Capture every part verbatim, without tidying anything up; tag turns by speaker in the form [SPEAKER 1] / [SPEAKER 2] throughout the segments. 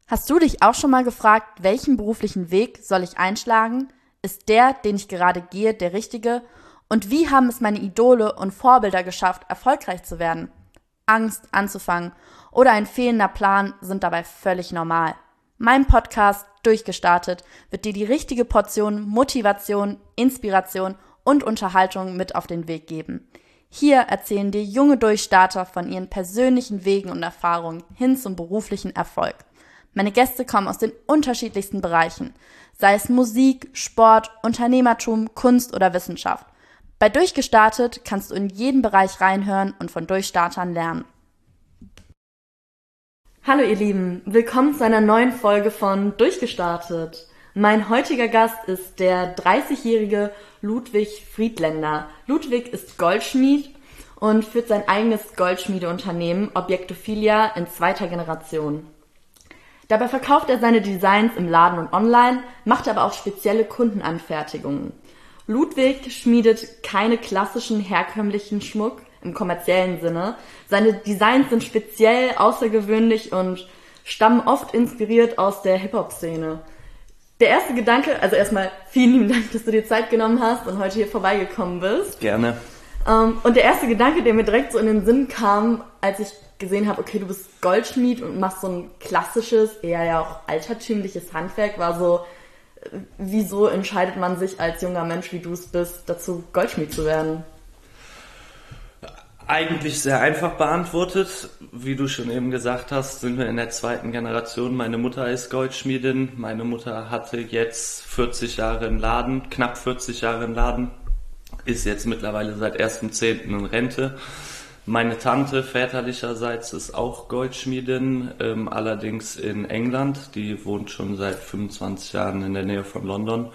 [SPEAKER 1] Hast du dich auch schon mal gefragt, welchen beruflichen Weg soll ich einschlagen? Ist der, den ich gerade gehe, der richtige? Und wie haben es meine Idole und Vorbilder geschafft, erfolgreich zu werden? Angst anzufangen oder ein fehlender Plan sind dabei völlig normal. Mein Podcast Durchgestartet wird dir die richtige Portion Motivation, Inspiration und Unterhaltung mit auf den Weg geben. Hier erzählen dir junge Durchstarter von ihren persönlichen Wegen und Erfahrungen hin zum beruflichen Erfolg. Meine Gäste kommen aus den unterschiedlichsten Bereichen, sei es Musik, Sport, Unternehmertum, Kunst oder Wissenschaft. Bei Durchgestartet kannst du in jeden Bereich reinhören und von Durchstartern lernen. Hallo ihr Lieben, willkommen zu einer neuen Folge von Durchgestartet. Mein heutiger Gast ist der dreißigjährige Ludwig Friedländer. Ludwig ist Goldschmied und führt sein eigenes Goldschmiedeunternehmen Objektophilia in zweiter Generation. Dabei verkauft er seine Designs im Laden und online, macht aber auch spezielle Kundenanfertigungen. Ludwig schmiedet keine klassischen, herkömmlichen Schmuck im kommerziellen Sinne. Seine Designs sind speziell, außergewöhnlich und stammen oft inspiriert aus der Hip-Hop-Szene. Der erste Gedanke, also erstmal vielen lieben Dank, dass du dir Zeit genommen hast und heute hier vorbeigekommen bist.
[SPEAKER 2] Gerne.
[SPEAKER 1] Ähm, und der erste Gedanke, der mir direkt so in den Sinn kam, als ich gesehen habe, okay, du bist Goldschmied und machst so ein klassisches, eher ja auch altertümliches Handwerk, war so, wieso entscheidet man sich als junger Mensch, wie du es bist, dazu Goldschmied zu werden?
[SPEAKER 2] Eigentlich sehr einfach beantwortet. Wie du schon eben gesagt hast, sind wir in der zweiten Generation. Meine Mutter ist Goldschmiedin. Meine Mutter hatte jetzt vierzig Jahre im Laden, knapp vierzig Jahre im Laden, ist jetzt mittlerweile seit ersten zehnten in Rente. Meine Tante väterlicherseits ist auch Goldschmiedin, ähm, allerdings in England. Die wohnt schon seit fünfundzwanzig Jahren in der Nähe von London.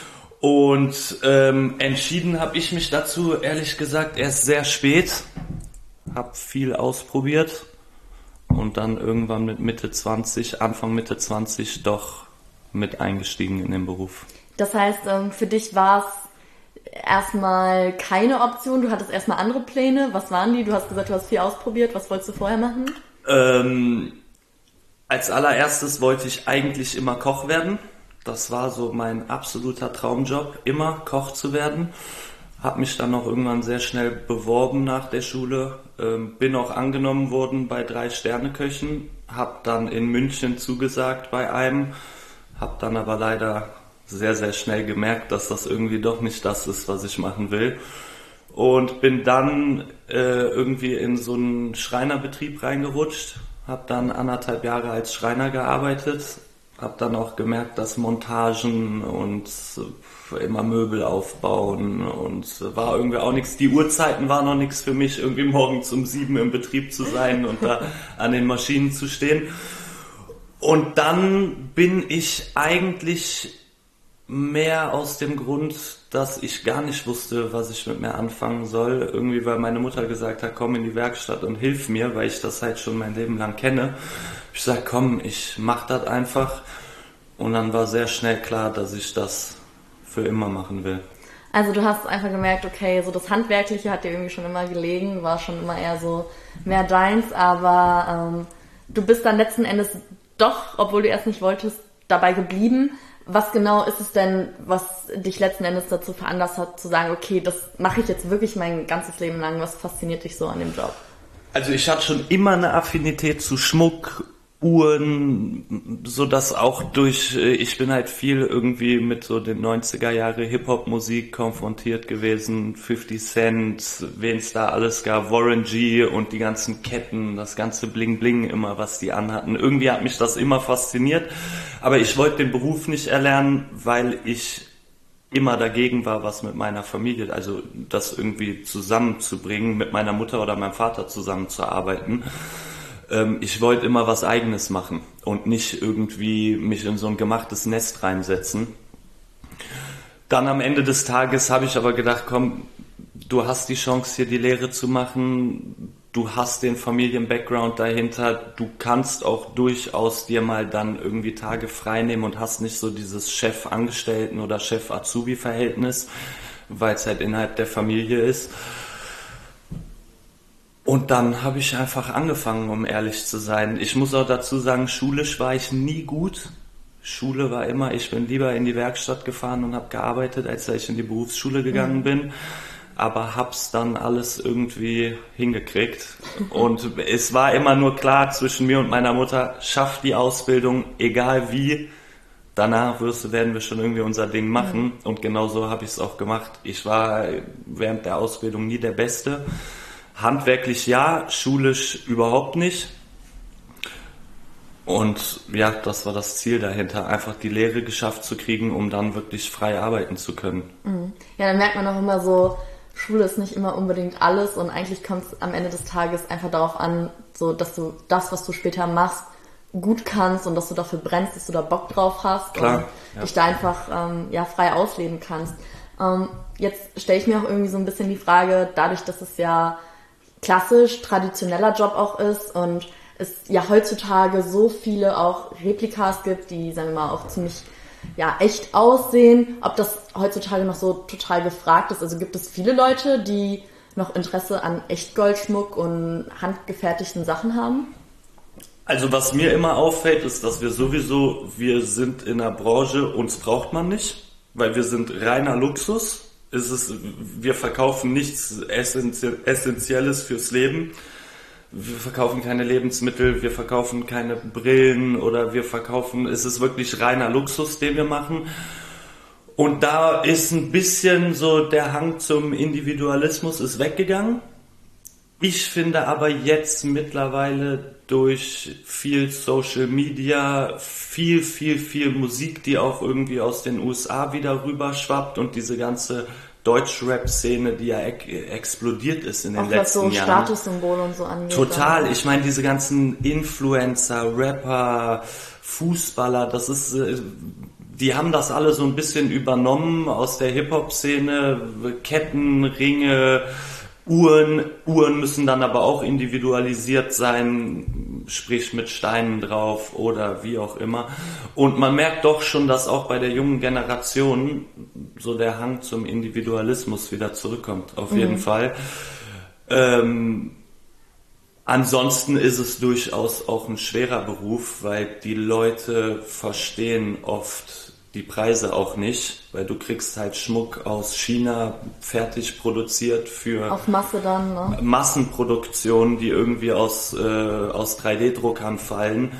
[SPEAKER 2] Und ähm, entschieden habe ich mich dazu, ehrlich gesagt, erst sehr spät. Habe viel ausprobiert und dann irgendwann mit Mitte zwanzig, Anfang Mitte zwanzig doch mit eingestiegen in den Beruf.
[SPEAKER 1] Das heißt, ähm, für dich war es erstmal keine Option, du hattest erstmal andere Pläne. Was waren die? Du hast gesagt, du hast viel ausprobiert. Was wolltest du vorher machen?
[SPEAKER 2] Ähm, als allererstes wollte ich eigentlich immer Koch werden. Das war so mein absoluter Traumjob, immer Koch zu werden. Hab mich dann auch irgendwann sehr schnell beworben nach der Schule. Ähm, bin auch angenommen worden bei drei Sterneköchen. Hab dann in München zugesagt bei einem. Hab dann aber leider sehr, sehr schnell gemerkt, dass das irgendwie doch nicht das ist, was ich machen will. Und bin dann äh, irgendwie in so einen Schreinerbetrieb reingerutscht. Hab dann anderthalb Jahre als Schreiner gearbeitet. Hab dann auch gemerkt, dass Montagen und immer Möbel aufbauen und war irgendwie auch nichts. Die Uhrzeiten waren noch nichts für mich, irgendwie morgens um sieben im Betrieb zu sein und da an den Maschinen zu stehen. Und dann bin ich eigentlich mehr aus dem Grund, dass ich gar nicht wusste, was ich mit mir anfangen soll. Irgendwie, weil meine Mutter gesagt hat, komm in die Werkstatt und hilf mir, weil ich das halt schon mein Leben lang kenne. Ich sag, komm, ich mach das einfach. Und dann war sehr schnell klar, dass ich das für immer machen will.
[SPEAKER 1] Also du hast einfach gemerkt, okay, so das Handwerkliche hat dir irgendwie schon immer gelegen, war schon immer eher so mehr deins, aber ähm, du bist dann letzten Endes doch, obwohl du erst nicht wolltest, dabei geblieben. Was genau ist es denn, was dich letzten Endes dazu veranlasst hat, zu sagen, okay, das mache ich jetzt wirklich mein ganzes Leben lang. Was fasziniert dich so an dem Job?
[SPEAKER 2] Also ich hatte schon immer eine Affinität zu Schmuck, Uhren, so dass auch durch, ich bin halt viel irgendwie mit so den neunziger Jahre Hip-Hop-Musik konfrontiert gewesen, fifty Cent, wen es da alles gab, Warren G und die ganzen Ketten, das ganze Bling-Bling immer, was die anhatten. Irgendwie hat mich das immer fasziniert, aber ich wollte den Beruf nicht erlernen, weil ich immer dagegen war, was mit meiner Familie, also das irgendwie zusammenzubringen, mit meiner Mutter oder meinem Vater zusammenzuarbeiten. Ich wollte immer was Eigenes machen und nicht irgendwie mich in so ein gemachtes Nest reinsetzen. Dann am Ende des Tages habe ich aber gedacht, komm, du hast die Chance hier die Lehre zu machen, du hast den Familien-Background dahinter, du kannst auch durchaus dir mal dann irgendwie Tage frei nehmen und hast nicht so dieses Chef-Angestellten- oder Chef-Azubi-Verhältnis, weil es halt innerhalb der Familie ist. Und dann habe ich einfach angefangen, um ehrlich zu sein. Ich muss auch dazu sagen, schulisch war ich nie gut. Schule war immer, ich bin lieber in die Werkstatt gefahren und habe gearbeitet, als dass ich in die Berufsschule gegangen mhm. bin. Aber hab's dann alles irgendwie hingekriegt. Und es war immer nur klar zwischen mir und meiner Mutter, schaff die Ausbildung, egal wie. Danach wirst, werden wir schon irgendwie unser Ding machen. Mhm. Und genau so habe ich es auch gemacht. Ich war während der Ausbildung nie der Beste. Handwerklich ja, schulisch überhaupt nicht. Und ja, das war das Ziel dahinter, einfach die Lehre geschafft zu kriegen, um dann wirklich frei arbeiten zu können.
[SPEAKER 1] Mhm. Ja, dann merkt man auch immer so, Schule ist nicht immer unbedingt alles und eigentlich kommt es am Ende des Tages einfach darauf an, so dass du das, was du später machst, gut kannst und dass du dafür brennst, dass du da Bock drauf hast.
[SPEAKER 2] Klar,
[SPEAKER 1] und
[SPEAKER 2] ja.
[SPEAKER 1] dich da einfach ähm, ja, frei ausleben kannst. Ähm, jetzt stelle ich mir auch irgendwie so ein bisschen die Frage, dadurch, dass es ja klassisch, traditioneller Job auch ist und es ja heutzutage so viele auch Replikas gibt, die, sagen wir mal, auch ziemlich ja echt aussehen, ob das heutzutage noch so total gefragt ist. Also gibt es viele Leute, die noch Interesse an Echtgoldschmuck und handgefertigten Sachen haben?
[SPEAKER 2] Also was mir immer auffällt, ist, dass wir sowieso, wir sind in einer Branche, uns braucht man nicht, weil wir sind reiner Luxus. Es ist, wir verkaufen nichts Essentielles fürs Leben. Wir verkaufen keine Lebensmittel, wir verkaufen keine Brillen oder wir verkaufen, es ist wirklich reiner Luxus, den wir machen. Und da ist ein bisschen so der Hang zum Individualismus ist weggegangen. Ich finde aber jetzt mittlerweile durch viel Social Media, viel, viel, viel Musik, die auch irgendwie aus den U S A wieder rüberschwappt und diese ganze Deutsch-Rap-Szene, die ja ex- explodiert ist in den
[SPEAKER 1] auch
[SPEAKER 2] letzten
[SPEAKER 1] was so
[SPEAKER 2] Jahren.
[SPEAKER 1] Statussymbole und so angeht.
[SPEAKER 2] Total. Ich meine, diese ganzen Influencer, Rapper, Fußballer, das ist, die haben das alle so ein bisschen übernommen aus der Hip-Hop-Szene. Ketten, Ringe, Uhren. Uhren müssen dann aber auch individualisiert sein, sprich mit Steinen drauf oder wie auch immer. Und man merkt doch schon, dass auch bei der jungen Generation so der Hang zum Individualismus wieder zurückkommt, auf jeden mhm. Fall. Ähm, ansonsten ist es durchaus auch ein schwerer Beruf, weil die Leute verstehen oft die Preise auch nicht, weil du kriegst halt Schmuck aus China fertig produziert für
[SPEAKER 1] auf Masse dann, ne?
[SPEAKER 2] Massenproduktionen, die irgendwie aus, äh, aus drei D Druckern fallen.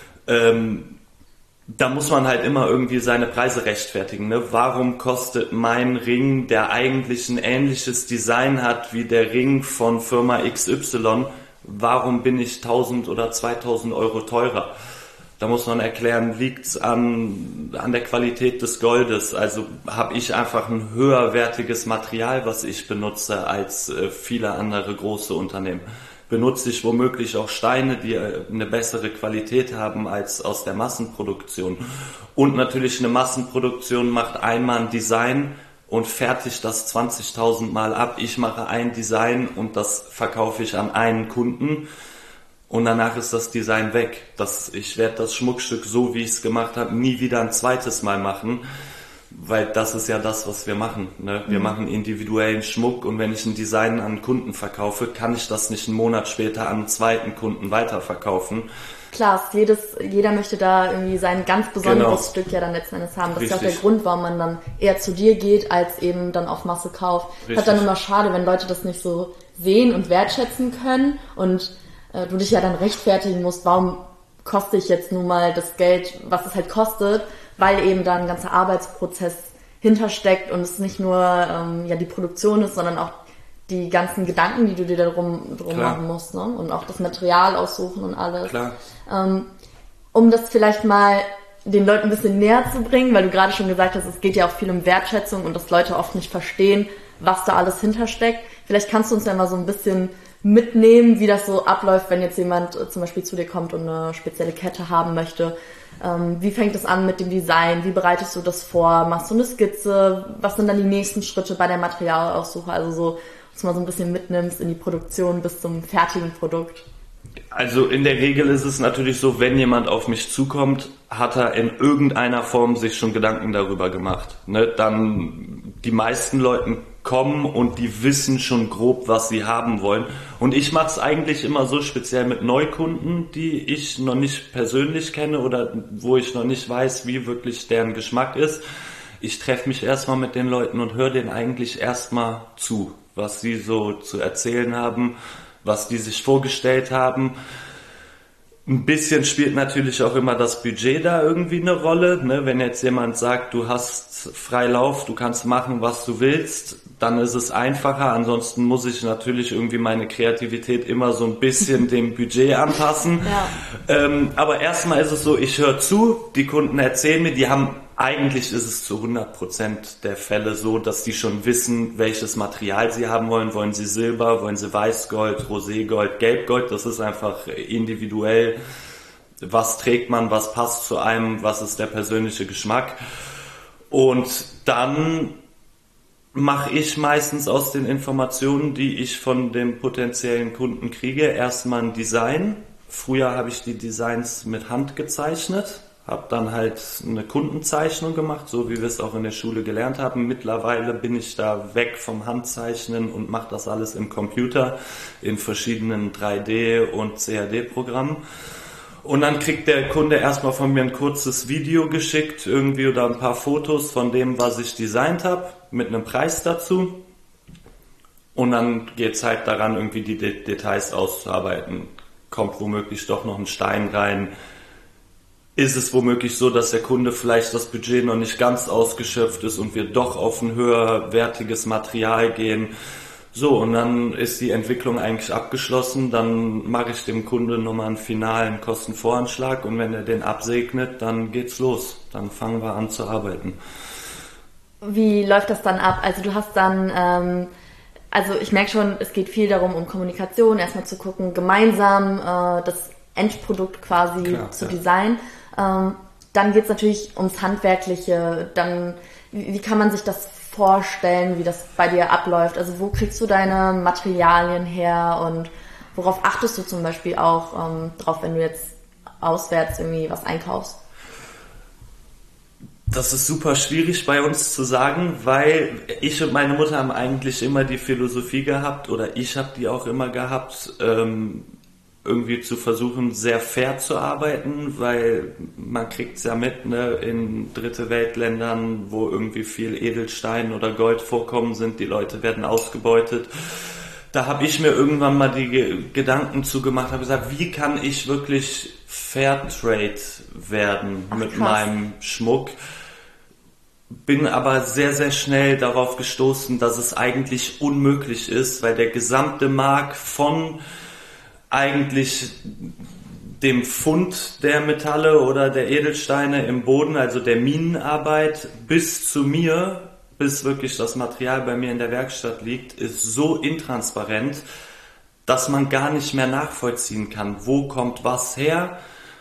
[SPEAKER 2] Ähm, da muss man halt immer irgendwie seine Preise rechtfertigen. Ne? Warum kostet mein Ring, der eigentlich ein ähnliches Design hat wie der Ring von Firma X Y, warum bin ich tausend oder zweitausend Euro teurer? Da muss man erklären, liegt's an, an der Qualität des Goldes. Also habe ich einfach ein höherwertiges Material, was ich benutze, als äh, viele andere große Unternehmen. Benutze ich womöglich auch Steine, die äh, eine bessere Qualität haben als aus der Massenproduktion. Und natürlich eine Massenproduktion macht einmal ein Design und fertigt das zwanzigtausend Mal ab. Ich mache ein Design und das verkaufe ich an einen Kunden. Und danach ist das Design weg. Das, ich werde das Schmuckstück, so wie ich es gemacht habe, nie wieder ein zweites Mal machen, weil das ist ja das, was wir machen. Ne? Wir mhm. machen individuellen Schmuck und wenn ich ein Design an einen Kunden verkaufe, kann ich das nicht einen Monat später an einen zweiten Kunden weiterverkaufen.
[SPEAKER 1] Klar, jedes, jeder möchte da irgendwie sein ganz besonderes genau. Stück ja dann letzten Endes haben. Das Richtig. Ist ja auch der Grund, warum man dann eher zu dir geht, als eben dann auf Masse kauft. Richtig. Ist halt dann immer schade, wenn Leute das nicht so sehen und wertschätzen können und du dich ja dann rechtfertigen musst, warum koste ich jetzt nun mal das Geld, was es halt kostet, weil eben da ein ganzer Arbeitsprozess hintersteckt und es nicht nur ähm, ja die Produktion ist, sondern auch die ganzen Gedanken, die du dir darum drum machen musst, ne? Und auch das Material aussuchen und alles.
[SPEAKER 2] Klar.
[SPEAKER 1] Ähm, um das vielleicht mal den Leuten ein bisschen näher zu bringen, weil du gerade schon gesagt hast, es geht ja auch viel um Wertschätzung und dass Leute oft nicht verstehen, was da alles hintersteckt. Vielleicht kannst du uns ja mal so ein bisschen mitnehmen, wie das so abläuft, wenn jetzt jemand äh, zum Beispiel zu dir kommt und eine spezielle Kette haben möchte. Ähm, wie fängt es an mit dem Design? Wie bereitest du das vor? Machst du eine Skizze? Was sind dann die nächsten Schritte bei der Materialaussuche? Also so, dass du mal so ein bisschen mitnimmst in die Produktion bis zum fertigen Produkt.
[SPEAKER 2] Also in der Regel ist es natürlich so, wenn jemand auf mich zukommt, hat er in irgendeiner Form sich schon Gedanken darüber gemacht. Ne? Dann die meisten Leuten kommen und die wissen schon grob, was sie haben wollen. Und ich mache es eigentlich immer so speziell mit Neukunden, die ich noch nicht persönlich kenne oder wo ich noch nicht weiß, wie wirklich deren Geschmack ist. Ich treffe mich erstmal mit den Leuten und höre denen eigentlich erstmal zu, was sie so zu erzählen haben, was die sich vorgestellt haben. Ein bisschen spielt natürlich auch immer das Budget da irgendwie eine Rolle, ne? Wenn jetzt jemand sagt, du hast Freilauf, du kannst machen, was du willst, dann ist es einfacher. Ansonsten muss ich natürlich irgendwie meine Kreativität immer so ein bisschen dem Budget anpassen. Ja. Ähm, aber erstmal ist es so, ich höre zu, die Kunden erzählen mir, die haben, eigentlich ist es zu hundert Prozent der Fälle so, dass die schon wissen, welches Material sie haben wollen. Wollen sie Silber, wollen sie Weißgold, Roségold, Gelbgold? Das ist einfach individuell. Was trägt man, was passt zu einem, was ist der persönliche Geschmack? Und dann mache ich meistens aus den Informationen, die ich von dem potenziellen Kunden kriege, erstmal ein Design. Früher habe ich die Designs mit Hand gezeichnet. Habe dann halt eine Kundenzeichnung gemacht, so wie wir es auch in der Schule gelernt haben. Mittlerweile bin ich da weg vom Handzeichnen und mache das alles im Computer in verschiedenen drei D- und C A D-Programmen. Und dann kriegt der Kunde erstmal von mir ein kurzes Video geschickt, irgendwie oder ein paar Fotos von dem, was ich designt habe, mit einem Preis dazu. Und dann geht's halt daran, irgendwie die De- Details auszuarbeiten. Kommt womöglich doch noch ein Stein rein. Ist es womöglich so, dass der Kunde vielleicht das Budget noch nicht ganz ausgeschöpft ist und wir doch auf ein höherwertiges Material gehen. So, und dann ist die Entwicklung eigentlich abgeschlossen. Dann mache ich dem Kunde nochmal einen finalen Kostenvoranschlag und wenn er den absegnet, dann geht's los. Dann fangen wir an zu arbeiten.
[SPEAKER 1] Wie läuft das dann ab? Also du hast dann... Ähm Also ich merke schon, es geht viel darum, um Kommunikation, erstmal zu gucken, gemeinsam äh, das Endprodukt quasi Klar, zu ja. designen. Ähm, dann geht es natürlich ums Handwerkliche. Dann, wie, wie kann man sich das vorstellen, wie das bei dir abläuft? Also wo kriegst du deine Materialien her und worauf achtest du zum Beispiel auch ähm, drauf, wenn du jetzt auswärts irgendwie was einkaufst?
[SPEAKER 2] Das ist super schwierig bei uns zu sagen, weil ich und meine Mutter haben eigentlich immer die Philosophie gehabt, oder ich habe die auch immer gehabt, ähm, irgendwie zu versuchen, sehr fair zu arbeiten, weil man kriegt es ja mit, ne, in dritte Weltländern, wo irgendwie viel Edelstein oder Gold vorkommen sind, die Leute werden ausgebeutet. Da habe ich mir irgendwann mal die Ge- Gedanken zu gemacht, habe gesagt, wie kann ich wirklich Fairtrade werden Ach, mit krass. meinem Schmuck? Bin aber sehr, sehr schnell darauf gestoßen, dass es eigentlich unmöglich ist, weil der gesamte Markt von eigentlich dem Fund der Metalle oder der Edelsteine im Boden, also der Minenarbeit, bis zu mir, bis wirklich das Material bei mir in der Werkstatt liegt, ist so intransparent, dass man gar nicht mehr nachvollziehen kann, wo kommt was her.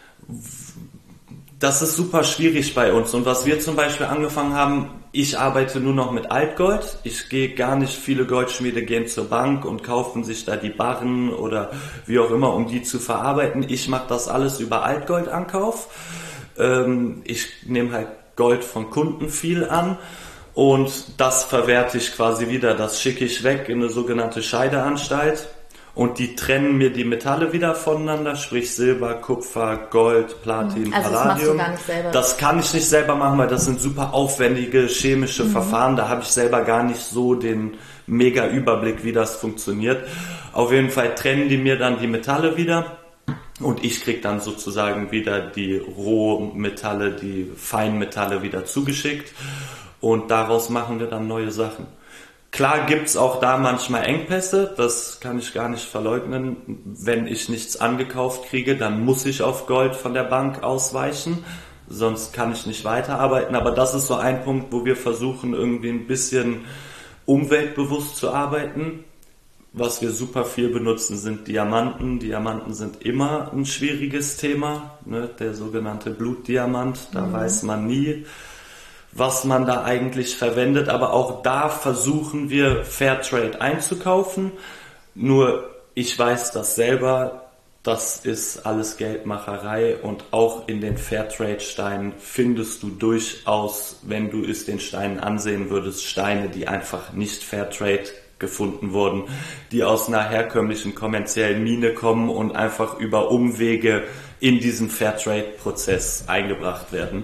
[SPEAKER 2] Das ist super schwierig bei uns. Und was wir zum Beispiel angefangen haben, ich arbeite nur noch mit Altgold. Ich gehe gar nicht, viele Goldschmiede gehen zur Bank und kaufen sich da die Barren oder wie auch immer, um die zu verarbeiten. Ich mache das alles über Altgoldankauf. Ähm, ich nehme halt Gold von Kunden viel an und das verwerte ich quasi wieder. Das schicke ich weg in eine sogenannte Scheideanstalt. Und die trennen mir die Metalle wieder voneinander, sprich Silber, Kupfer, Gold, Platin, also Palladium. Das machst du gar nicht selber. Das kann ich nicht selber machen, weil das sind super aufwendige chemische mhm. Verfahren. Da habe ich selber gar nicht so den mega Überblick, wie das funktioniert. Auf jeden Fall trennen die mir dann die Metalle wieder und ich krieg dann sozusagen wieder die Rohmetalle, die Feinmetalle wieder zugeschickt und daraus machen wir dann neue Sachen. Klar gibt's auch da manchmal Engpässe, das kann ich gar nicht verleugnen. Wenn ich nichts angekauft kriege, dann muss ich auf Gold von der Bank ausweichen, sonst kann ich nicht weiterarbeiten. Aber das ist so ein Punkt, wo wir versuchen, irgendwie ein bisschen umweltbewusst zu arbeiten. Was wir super viel benutzen, sind Diamanten. Diamanten sind immer ein schwieriges Thema, ne? Der sogenannte Blutdiamant, da mhm. weiß man nie, was man da eigentlich verwendet, aber auch da versuchen wir Fairtrade einzukaufen. Nur ich weiß das selber, das ist alles Geldmacherei, und auch in den Fairtrade-Steinen findest du durchaus, wenn du es den Steinen ansehen würdest, Steine, die einfach nicht Fairtrade gefunden wurden, die aus einer herkömmlichen kommerziellen Mine kommen und einfach über Umwege in diesen Fairtrade-Prozess eingebracht werden.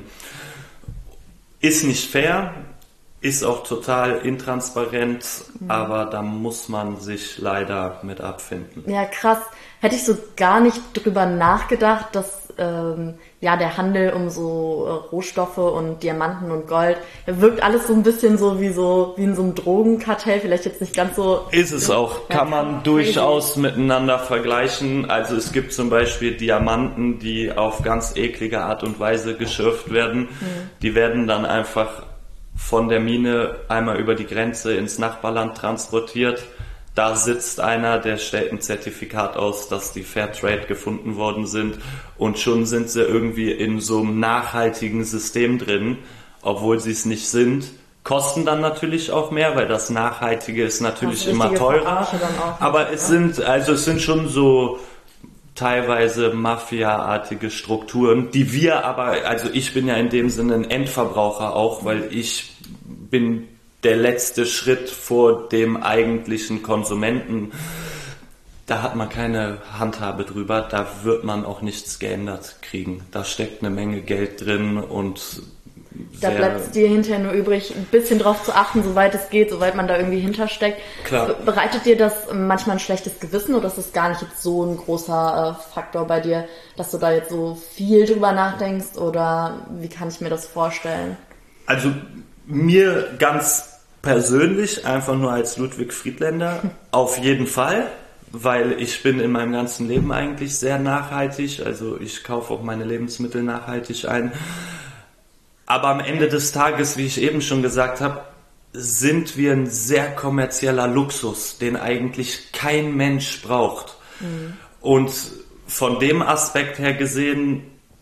[SPEAKER 2] Ist nicht fair, ist auch total intransparent, mhm. aber da muss man sich leider mit abfinden.
[SPEAKER 1] Ja, krass. Hätte ich so gar nicht drüber nachgedacht, dass ähm, ja der Handel um so äh, Rohstoffe und Diamanten und Gold, ja, wirkt alles so ein bisschen so wie so wie in so einem Drogenkartell, vielleicht jetzt nicht ganz so.
[SPEAKER 2] Ist es auch, ja, kann man durchaus crazy miteinander vergleichen. Also es gibt zum Beispiel Diamanten, die auf ganz eklige Art und Weise geschürft werden. Mhm. Die werden dann einfach von der Mine einmal über die Grenze ins Nachbarland transportiert. Da sitzt einer, der stellt ein Zertifikat aus, dass die Fairtrade gefunden worden sind, und schon sind sie irgendwie in so einem nachhaltigen System drin, obwohl sie es nicht sind. Kosten dann natürlich auch mehr, weil das Nachhaltige ist natürlich immer teurer. Aber es sind, also es sind schon so teilweise Mafia-artige Strukturen, die wir aber, also ich bin ja in dem Sinne ein Endverbraucher auch, weil ich bin der letzte Schritt vor dem eigentlichen Konsumenten. Da hat man keine Handhabe drüber, da wird man auch nichts geändert kriegen. Da steckt eine Menge Geld drin, und
[SPEAKER 1] da bleibt es dir hinterher nur übrig, ein bisschen drauf zu achten, soweit es geht, soweit man da irgendwie hintersteckt.
[SPEAKER 2] Klar.
[SPEAKER 1] Bereitet dir das manchmal ein schlechtes Gewissen, oder ist das gar nicht jetzt so ein großer äh, Faktor bei dir, dass du da jetzt so viel drüber nachdenkst, oder wie kann ich mir das vorstellen?
[SPEAKER 2] Also mir ganz persönlich, einfach nur als Ludwig Friedländer, auf jeden Fall, weil ich bin in meinem ganzen Leben eigentlich sehr nachhaltig, also ich kaufe auch meine Lebensmittel nachhaltig ein. Aber am Ende des Tages, wie ich eben schon gesagt habe, sind wir ein sehr kommerzieller Luxus, den eigentlich kein Mensch braucht. Mhm. Und von dem Aspekt her gesehen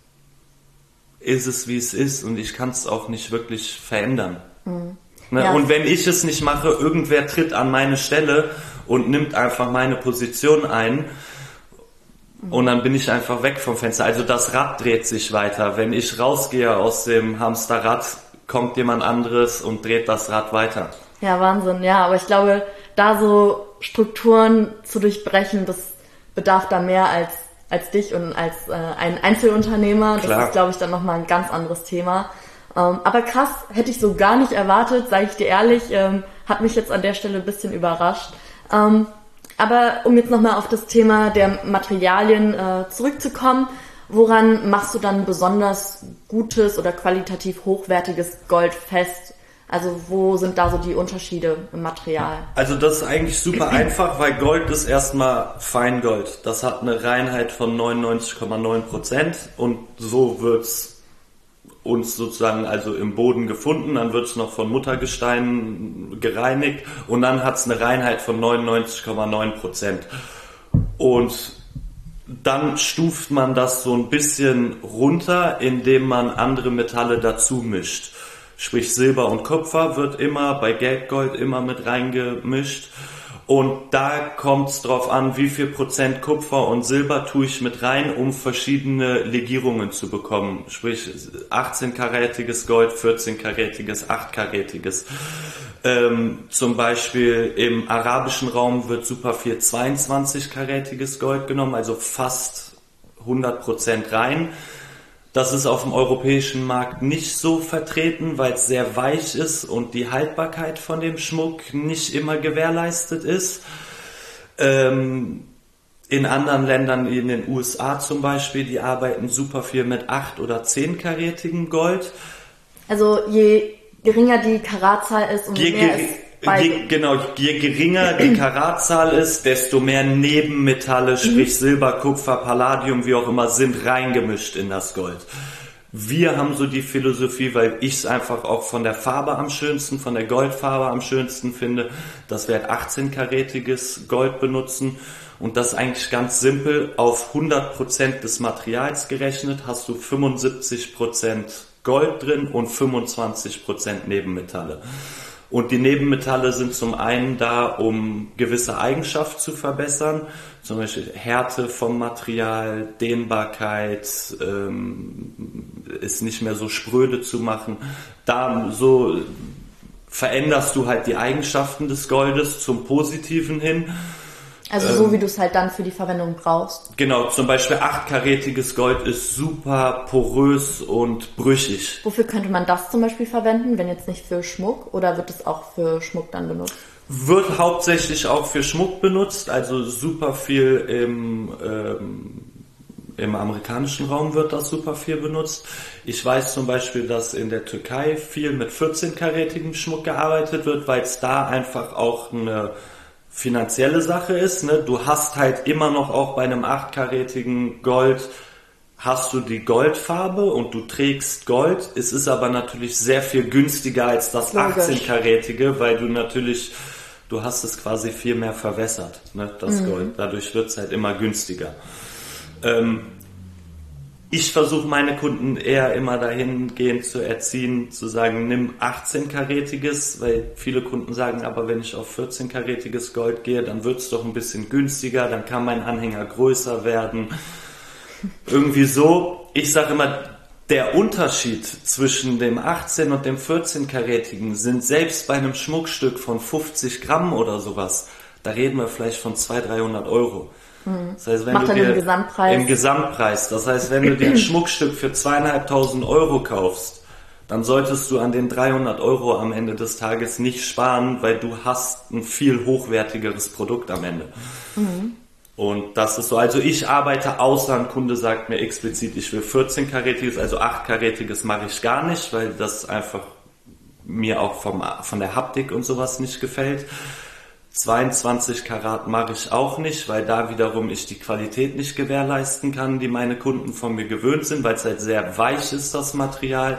[SPEAKER 2] ist es, wie es ist, und ich kann es auch nicht wirklich verändern. Mhm. Ne? Ja. Und wenn ich es nicht mache, irgendwer tritt an meine Stelle und nimmt einfach meine Position ein, und dann bin ich einfach weg vom Fenster. Also das Rad dreht sich weiter. Wenn ich rausgehe aus dem Hamsterrad, kommt jemand anderes und dreht das Rad weiter.
[SPEAKER 1] Ja, Wahnsinn. Ja, aber ich glaube, da so Strukturen zu durchbrechen, das bedarf da mehr als als dich und als äh, ein Einzelunternehmer. Das Klar. ist, glaube ich, dann nochmal ein ganz anderes Thema. Ähm, aber krass, hätte ich so gar nicht erwartet, sage ich dir ehrlich, ähm, hat mich jetzt an der Stelle ein bisschen überrascht. Ähm, aber um jetzt nochmal auf das Thema der Materialien äh, zurückzukommen, woran machst du dann besonders gutes oder qualitativ hochwertiges Gold fest? Also wo sind da so die Unterschiede im Material?
[SPEAKER 2] Also das ist eigentlich super einfach, weil Gold ist erstmal Feingold. Das hat eine Reinheit von neunundneunzig Komma neun Prozent, und so wird's uns sozusagen also im Boden gefunden, dann wird es noch von Muttergesteinen gereinigt, und dann hat es eine Reinheit von neunundneunzig Komma neun Prozent. Und dann stuft man das so ein bisschen runter, indem man andere Metalle dazu mischt. Sprich Silber und Kupfer wird immer bei Gelbgold immer mit reingemischt. Und da kommt es drauf an, wie viel Prozent Kupfer und Silber tue ich mit rein, um verschiedene Legierungen zu bekommen. Sprich achtzehn-karätiges Gold, vierzehn-karätiges, acht-karätiges. Ähm, zum Beispiel im arabischen Raum wird super viel zweiundzwanzig-karätiges Gold genommen, also fast hundert Prozent rein. Das ist auf dem europäischen Markt nicht so vertreten, weil es sehr weich ist und die Haltbarkeit von dem Schmuck nicht immer gewährleistet ist. Ähm, in anderen Ländern, in den U S A zum Beispiel, die arbeiten super viel mit acht- oder zehn-karätigem Gold.
[SPEAKER 1] Also je geringer die Karatzahl ist, umso
[SPEAKER 2] je
[SPEAKER 1] mehr ist
[SPEAKER 2] Je, genau, je geringer die Karatzahl ist, desto mehr Nebenmetalle, sprich mhm. Silber, Kupfer, Palladium, wie auch immer, sind reingemischt in das Gold. Wir haben so die Philosophie, weil ich es einfach auch von der Farbe am schönsten, von der Goldfarbe am schönsten finde, dass wir halt achtzehn-karätiges Gold benutzen. Und das ist eigentlich ganz simpel. Auf hundert Prozent des Materials gerechnet hast du fünfundsiebzig Prozent Gold drin und fünfundzwanzig Prozent Nebenmetalle. Und die Nebenmetalle sind zum einen da, um gewisse Eigenschaften zu verbessern. zum Beispiel Härte vom Material, Dehnbarkeit, ähm, ist nicht mehr so spröde zu machen. Da so veränderst du halt die Eigenschaften des Goldes zum Positiven hin.
[SPEAKER 1] Also so, wie du es halt dann für die Verwendung brauchst.
[SPEAKER 2] Genau, zum Beispiel achtkarätiges Gold ist super porös und brüchig.
[SPEAKER 1] Wofür könnte man das zum Beispiel verwenden, wenn jetzt nicht für Schmuck? Oder wird es auch für Schmuck dann benutzt?
[SPEAKER 2] Wird hauptsächlich auch für Schmuck benutzt, also super viel im, ähm, im amerikanischen Raum wird das super viel benutzt. Ich weiß zum Beispiel, dass in der Türkei viel mit vierzehnkarätigem Schmuck gearbeitet wird, weil es da einfach auch eine finanzielle Sache ist. Ne? Du hast halt immer noch auch bei einem achtkarätigen Gold hast du die Goldfarbe und du trägst Gold. Es ist aber natürlich sehr viel günstiger als das achtzehnkarätige, weil du natürlich, du hast es quasi viel mehr verwässert, ne, das mhm. Gold. Dadurch wird es halt immer günstiger. Ähm, ich versuche meine Kunden eher immer dahingehend zu erziehen, zu sagen, nimm achtzehnkarätiges, weil viele Kunden sagen, aber wenn ich auf vierzehnkarätiges Gold gehe, dann wird es doch ein bisschen günstiger, dann kann mein Anhänger größer werden. Irgendwie so, ich sage immer, der Unterschied zwischen dem achtzehn- und dem vierzehnkarätigen sind selbst bei einem Schmuckstück von fünfzig Gramm oder sowas, da reden wir vielleicht von zweihundert, dreihundert Euro. Das heißt, wenn
[SPEAKER 1] Macht
[SPEAKER 2] du
[SPEAKER 1] dann
[SPEAKER 2] dir
[SPEAKER 1] im Gesamtpreis.
[SPEAKER 2] im Gesamtpreis, das heißt, wenn du dir ein Schmuckstück für zweieinhalbtausend Euro kaufst, dann solltest du an den dreihundert Euro am Ende des Tages nicht sparen, weil du hast ein viel hochwertigeres Produkt am Ende. Mhm. Und das ist so, also ich arbeite, außer ein Kunde sagt mir explizit, ich will vierzehnkarätiges, also achtkarätiges mache ich gar nicht, weil das einfach mir auch vom, von der Haptik und sowas nicht gefällt. zweiundzwanzig Karat mache ich auch nicht, weil da wiederum ich die Qualität nicht gewährleisten kann, die meine Kunden von mir gewöhnt sind, weil es halt sehr weich ist, das Material.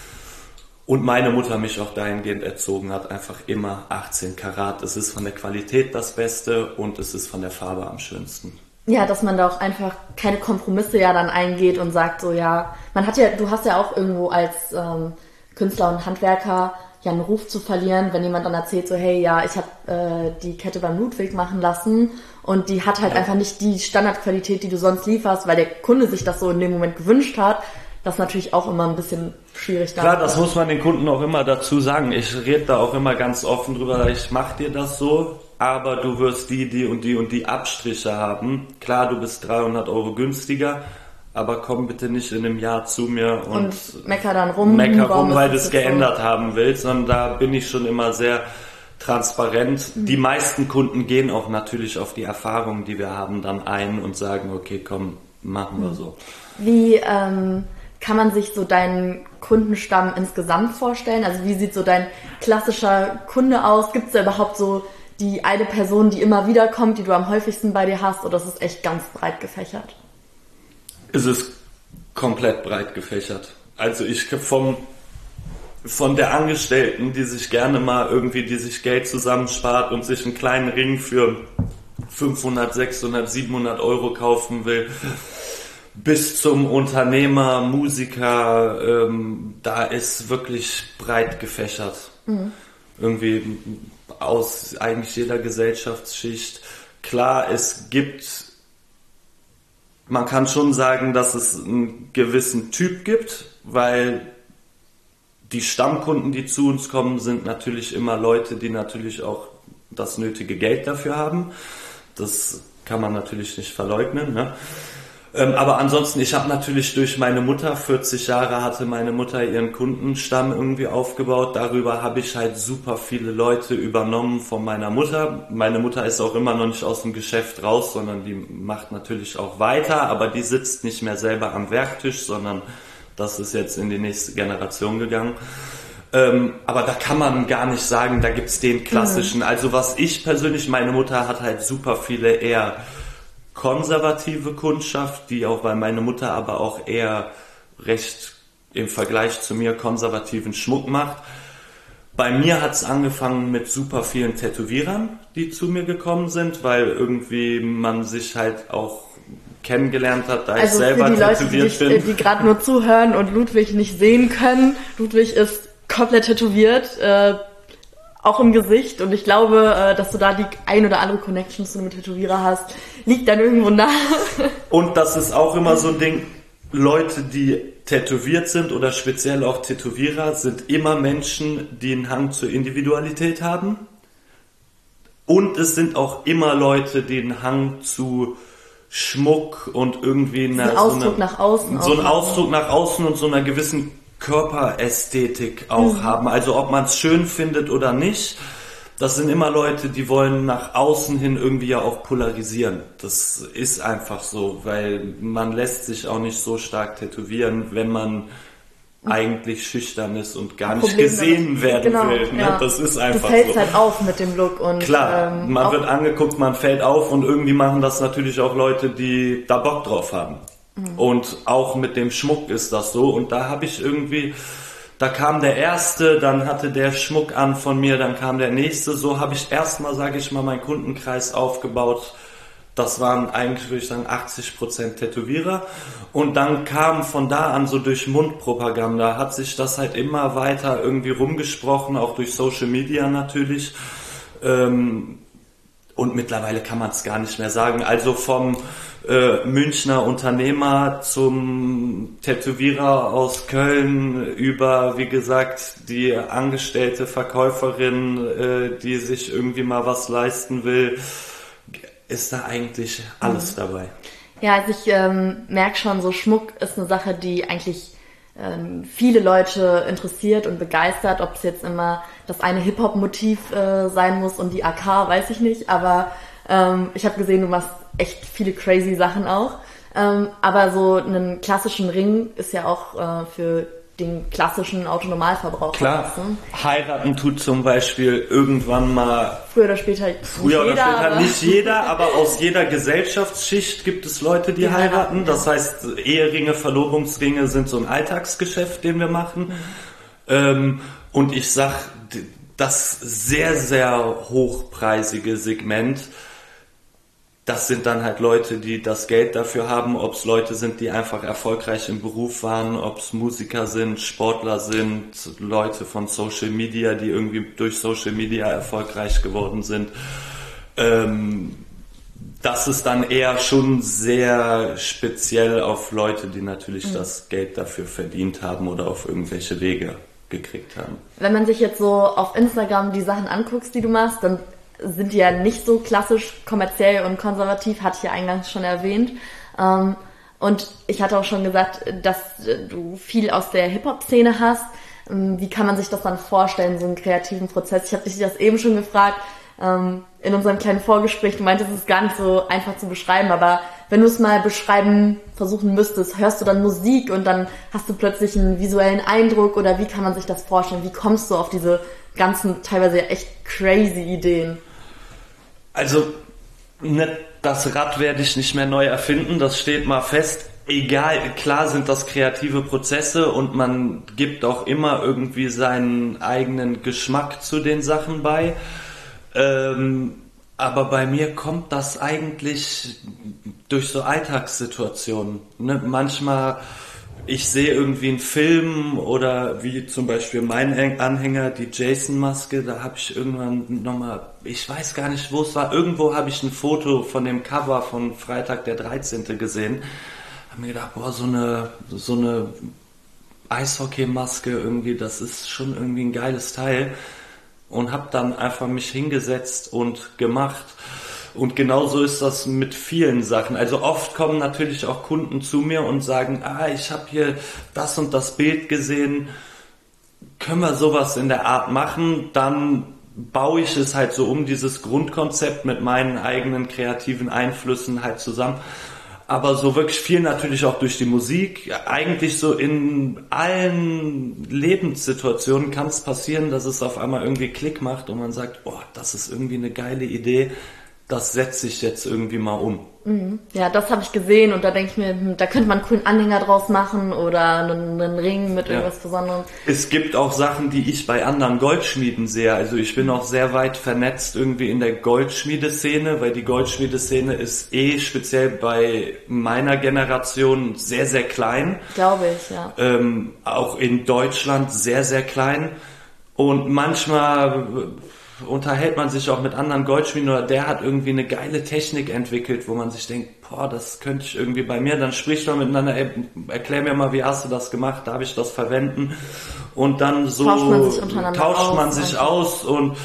[SPEAKER 2] Und meine Mutter mich auch dahingehend erzogen hat, einfach immer achtzehn Karat. Es ist von der Qualität das Beste und es ist von der Farbe am schönsten.
[SPEAKER 1] Ja, dass man da auch einfach keine Kompromisse ja dann eingeht und sagt so, ja, man hat ja, du hast ja auch irgendwo als ähm, Künstler und Handwerker ja einen Ruf zu verlieren, wenn jemand dann erzählt so, hey, ja, ich habe äh, die Kette beim Ludwig machen lassen und die hat halt ja. einfach nicht die Standardqualität, die du sonst lieferst, weil der Kunde sich das so in dem Moment gewünscht hat. Das ist natürlich auch immer ein bisschen schwierig.
[SPEAKER 2] Klar, das muss man den Kunden auch immer dazu sagen. Ich rede da auch immer ganz offen drüber, ich mache dir das so, aber du wirst die, die und die und die Abstriche haben. Klar, du bist dreihundert Euro günstiger, aber komm bitte nicht in einem Jahr zu mir und,
[SPEAKER 1] und mecker dann rum,
[SPEAKER 2] mecker rum, weil du es geändert so haben willst, sondern da bin ich schon immer sehr transparent. Mhm. Die meisten Kunden gehen auch natürlich auf die Erfahrungen, die wir haben, dann ein und sagen, okay, komm, machen wir mhm. so.
[SPEAKER 1] Wie ähm, kann man sich so deinen Kundenstamm insgesamt vorstellen? Also wie sieht so dein klassischer Kunde aus? Gibt es da überhaupt so die eine Person, die immer wieder kommt, die du am häufigsten bei dir hast, oder ist es echt ganz breit gefächert?
[SPEAKER 2] Es ist komplett breit gefächert. Also ich vom von der Angestellten, die sich gerne mal irgendwie, die sich Geld zusammenspart und sich einen kleinen Ring für fünfhundert, sechshundert, siebenhundert Euro kaufen will, bis zum Unternehmer, Musiker, ähm, da ist wirklich breit gefächert. Mhm. Irgendwie aus eigentlich jeder Gesellschaftsschicht. Klar, es gibt, man kann schon sagen, dass es einen gewissen Typ gibt, weil die Stammkunden, die zu uns kommen, sind natürlich immer Leute, die natürlich auch das nötige Geld dafür haben. Das kann man natürlich nicht verleugnen, ne? Ähm, aber ansonsten, ich habe natürlich durch meine Mutter, vierzig Jahre hatte meine Mutter ihren Kundenstamm irgendwie aufgebaut. Darüber habe ich halt super viele Leute übernommen von meiner Mutter. Meine Mutter ist auch immer noch nicht aus dem Geschäft raus, sondern die macht natürlich auch weiter, aber die sitzt nicht mehr selber am Werktisch, sondern das ist jetzt in die nächste Generation gegangen. Ähm, aber da kann man gar nicht sagen, da gibt's den klassischen. Mhm. Also was ich persönlich, meine Mutter hat halt super viele eher konservative Kundschaft, die auch, weil meine Mutter aber auch eher recht im Vergleich zu mir konservativen Schmuck macht. Bei mir hat es angefangen mit super vielen Tätowierern, die zu mir gekommen sind, weil irgendwie man sich halt auch kennengelernt hat, da also ich selber
[SPEAKER 1] für die
[SPEAKER 2] tätowiert
[SPEAKER 1] Leute, die,
[SPEAKER 2] bin.
[SPEAKER 1] die gerade nur zuhören und Ludwig nicht sehen können, Ludwig ist komplett tätowiert, äh, auch im Gesicht. Und ich glaube, äh, dass du da die ein oder andere Connection zu einem Tätowierer hast, liegt dann irgendwo nahe.
[SPEAKER 2] Und das ist auch immer so ein Ding, Leute, die tätowiert sind oder speziell auch Tätowierer, sind immer Menschen, die einen Hang zur Individualität haben. Und es sind auch immer Leute, die einen Hang zu Schmuck und irgendwie eine,
[SPEAKER 1] ein Ausdruck so eine, nach außen.
[SPEAKER 2] So einen Ausdruck nach außen und so einer gewissen Körperästhetik auch mhm. haben. Also ob man es schön findet oder nicht, das sind immer Leute, die wollen nach außen hin irgendwie ja auch polarisieren. Das ist einfach so, weil man lässt sich auch nicht so stark tätowieren, wenn man eigentlich schüchtern ist und gar nicht Problem gesehen damit. werden genau, will. Ne?
[SPEAKER 1] Ja.
[SPEAKER 2] Das ist einfach so.
[SPEAKER 1] Du fällst so. halt auf mit dem Look. Und
[SPEAKER 2] klar, ähm, man wird angeguckt, man fällt auf und irgendwie machen das natürlich auch Leute, die da Bock drauf haben. Mhm. Und auch mit dem Schmuck ist das so. Und da habe ich irgendwie, da kam der Erste, dann hatte der Schmuck an von mir, dann kam der Nächste. So habe ich erstmal, sage ich mal, meinen Kundenkreis aufgebaut. Das waren eigentlich, würde ich sagen, achtzig Prozent Tätowierer. Und dann kam von da an so durch Mundpropaganda, hat sich das halt immer weiter irgendwie rumgesprochen, auch durch Social Media natürlich. Und mittlerweile kann man es gar nicht mehr sagen. Also vom äh, Münchner Unternehmer zum Tätowierer aus Köln über, wie gesagt, die angestellte Verkäuferin, äh, die sich irgendwie mal was leisten will, ist da eigentlich alles mhm. dabei.
[SPEAKER 1] Ja, also ich ähm, merke schon, so Schmuck ist eine Sache, die eigentlich ähm, viele Leute interessiert und begeistert. Ob es jetzt immer das eine Hip-Hop-Motiv äh, sein muss und die A K, weiß ich nicht. Aber ähm, ich habe gesehen, du machst echt viele crazy Sachen auch. Ähm, aber so einen klassischen Ring ist ja auch äh, für den klassischen Autonormalverbraucher.
[SPEAKER 2] Klar, was, ne? Heiraten tut zum Beispiel irgendwann mal...
[SPEAKER 1] Früher oder später
[SPEAKER 2] Früher
[SPEAKER 1] nicht
[SPEAKER 2] oder
[SPEAKER 1] jeder,
[SPEAKER 2] später
[SPEAKER 1] aber
[SPEAKER 2] nicht jeder, aber aus jeder Gesellschaftsschicht gibt es Leute, die, die heiraten. heiraten. Das ja. heißt, Eheringe, Verlobungsringe sind so ein Alltagsgeschäft, den wir machen. Mhm. Ähm, und ich sag, das sehr, sehr hochpreisige Segment, das sind dann halt Leute, die das Geld dafür haben, ob es Leute sind, die einfach erfolgreich im Beruf waren, ob es Musiker sind, Sportler sind, Leute von Social Media, die irgendwie durch Social Media erfolgreich geworden sind. Ähm, das ist dann eher schon sehr speziell auf Leute, die natürlich mhm. das Geld dafür verdient haben oder auf irgendwelche Wege gekriegt haben.
[SPEAKER 1] Wenn man sich jetzt so auf Instagram die Sachen anguckt, die du machst, dann sind die ja nicht so klassisch kommerziell und konservativ, hatte ich ja eingangs schon erwähnt. Ähm, und ich hatte auch schon gesagt, dass du viel aus der Hip-Hop-Szene hast. Ähm, wie kann man sich das dann vorstellen, so einen kreativen Prozess? Ich habe dich das eben schon gefragt, ähm, in unserem kleinen Vorgespräch. Du meintest, es ist gar nicht so einfach zu beschreiben, aber wenn du es mal beschreiben versuchen müsstest, hörst du dann Musik und dann hast du plötzlich einen visuellen Eindruck, oder wie kann man sich das vorstellen? Wie kommst du auf diese ganzen, teilweise ja echt crazy Ideen?
[SPEAKER 2] Also, ne, das Rad werde ich nicht mehr neu erfinden, das steht mal fest. Egal, klar sind das kreative Prozesse und man gibt auch immer irgendwie seinen eigenen Geschmack zu den Sachen bei. Ähm, aber bei mir kommt das eigentlich durch so Alltagssituationen. Ne? Manchmal, ich sehe irgendwie einen Film oder wie zum Beispiel mein Anhänger, die Jason-Maske, da habe ich irgendwann nochmal, ich weiß gar nicht, wo es war, irgendwo habe ich ein Foto von dem Cover von Freitag der dreizehnte gesehen. Habe mir gedacht, boah, so eine, so eine Eishockey-Maske irgendwie, das ist schon irgendwie ein geiles Teil. Und habe dann einfach mich hingesetzt und gemacht. Und genauso ist das mit vielen Sachen. Also oft kommen natürlich auch Kunden zu mir und sagen, ah, ich habe hier das und das Bild gesehen, können wir sowas in der Art machen? Dann baue ich es halt so um, dieses Grundkonzept mit meinen eigenen kreativen Einflüssen halt zusammen. Aber so wirklich viel natürlich auch durch die Musik. Eigentlich so in allen Lebenssituationen kann es passieren, dass es auf einmal irgendwie Klick macht und man sagt, boah, das ist irgendwie eine geile Idee. Das setze ich jetzt irgendwie mal um.
[SPEAKER 1] Ja, das habe ich gesehen und da denke ich mir, da könnte man einen coolen Anhänger draus machen oder einen, einen Ring mit irgendwas ja. Besonderem.
[SPEAKER 2] Es gibt auch Sachen, die ich bei anderen Goldschmieden sehe. Also ich bin auch sehr weit vernetzt irgendwie in der Goldschmiedeszene, weil die Goldschmiedeszene ist eh speziell bei meiner Generation sehr, sehr klein.
[SPEAKER 1] Glaube ich, ja.
[SPEAKER 2] Ähm, auch in Deutschland sehr, sehr klein. Und manchmal unterhält man sich auch mit anderen Goldschmieden oder der hat irgendwie eine geile Technik entwickelt, wo man sich denkt, boah, das könnte ich irgendwie bei mir, dann spricht man miteinander, ey, erklär mir mal, wie hast du das gemacht, darf ich das verwenden? Und dann so
[SPEAKER 1] tauscht man sich untereinander
[SPEAKER 2] tauscht
[SPEAKER 1] aus,
[SPEAKER 2] man sich aus und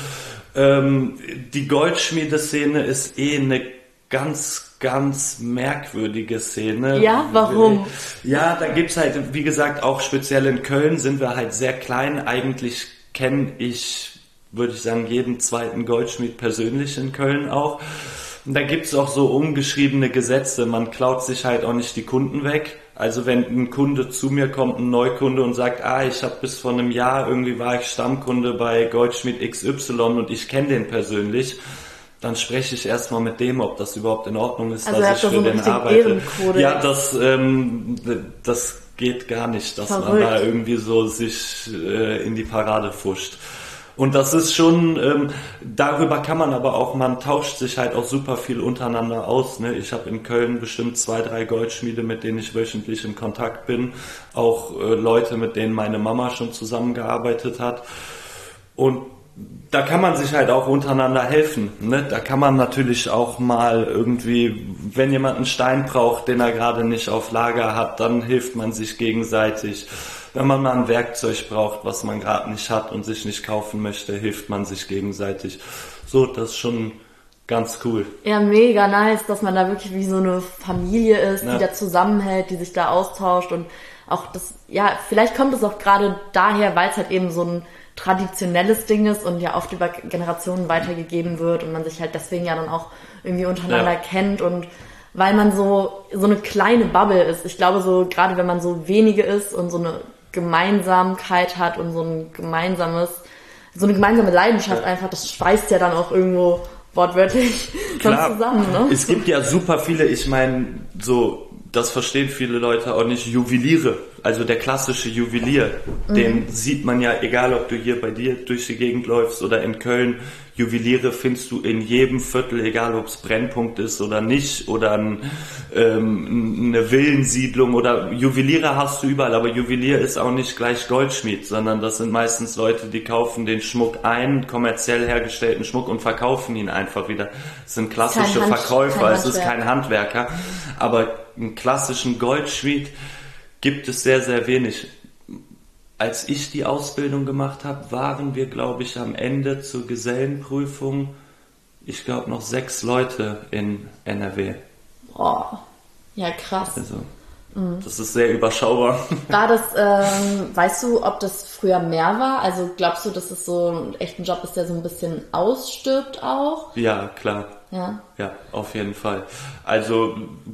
[SPEAKER 2] ähm, die Goldschmiedeszene ist eh eine ganz, ganz merkwürdige Szene.
[SPEAKER 1] Ja, warum?
[SPEAKER 2] Ja, da gibt's halt, wie gesagt, auch speziell in Köln sind wir halt sehr klein. Eigentlich kenne ich, würde ich sagen, jeden zweiten Goldschmied persönlich in Köln auch. Und da gibt's auch so umgeschriebene Gesetze. Man klaut sich halt auch nicht die Kunden weg. Also wenn ein Kunde zu mir kommt, ein Neukunde und sagt, ah, ich habe bis vor einem Jahr irgendwie war ich Stammkunde bei Goldschmied X Y und ich kenne den persönlich, dann spreche ich erstmal mit dem, ob das überhaupt in Ordnung ist,
[SPEAKER 1] also
[SPEAKER 2] dass ich für
[SPEAKER 1] so
[SPEAKER 2] den arbeite. Ja, das, ähm, das geht gar nicht, dass Verrückt. man da irgendwie so sich äh, in die Parade pfuscht. Und das ist schon, ähm, darüber kann man aber auch, man tauscht sich halt auch super viel untereinander aus. Ne? Ich habe in Köln bestimmt zwei, drei Goldschmiede, mit denen ich wöchentlich in Kontakt bin. Auch äh, Leute, mit denen meine Mama schon zusammengearbeitet hat. Und da kann man sich halt auch untereinander helfen. Ne? Da kann man natürlich auch mal irgendwie, wenn jemand einen Stein braucht, den er gerade nicht auf Lager hat, dann hilft man sich gegenseitig. Wenn man mal ein Werkzeug braucht, was man gerade nicht hat und sich nicht kaufen möchte, hilft man sich gegenseitig. So, das ist schon ganz cool.
[SPEAKER 1] Ja, mega nice, dass man da wirklich wie so eine Familie ist, ja. die da zusammenhält, die sich da austauscht und auch das, ja, vielleicht kommt es auch gerade daher, weil es halt eben so ein traditionelles Ding ist und ja oft über Generationen weitergegeben wird und man sich halt deswegen ja dann auch irgendwie untereinander ja. kennt und weil man so so eine kleine Bubble ist. Ich glaube so, gerade wenn man so wenige ist und so eine Gemeinsamkeit hat und so ein gemeinsames, so eine gemeinsame Leidenschaft ja. einfach, das schweißt ja dann auch irgendwo wortwörtlich
[SPEAKER 2] Klar,
[SPEAKER 1] zusammen. Ne?
[SPEAKER 2] Es gibt ja super viele, ich meine, so das verstehen viele Leute auch nicht, Juweliere, also der klassische Juwelier, mhm. den sieht man ja, egal ob du hier bei dir durch die Gegend läufst oder in Köln, Juweliere findest du in jedem Viertel, egal ob es Brennpunkt ist oder nicht, oder ein, ähm, eine Villensiedlung oder Juweliere hast du überall, aber Juwelier ist auch nicht gleich Goldschmied, sondern das sind meistens Leute, die kaufen den Schmuck ein, kommerziell hergestellten Schmuck und verkaufen ihn einfach wieder. Das sind klassische Hand, Verkäufer, es ist kein Handwerker, aber einen klassischen Goldschmied gibt es sehr, sehr wenig. Als ich die Ausbildung gemacht habe, waren wir, glaube ich, am Ende zur Gesellenprüfung, ich glaube, noch sechs Leute in N R W.
[SPEAKER 1] Boah, ja krass.
[SPEAKER 2] Also, mhm. das ist sehr überschaubar.
[SPEAKER 1] War das, ähm, weißt du, ob das früher mehr war? Also glaubst du, dass es so echt ein Job ist, der so ein bisschen ausstirbt auch?
[SPEAKER 2] Ja, klar.
[SPEAKER 1] Ja,
[SPEAKER 2] ja, auf jeden Fall. Also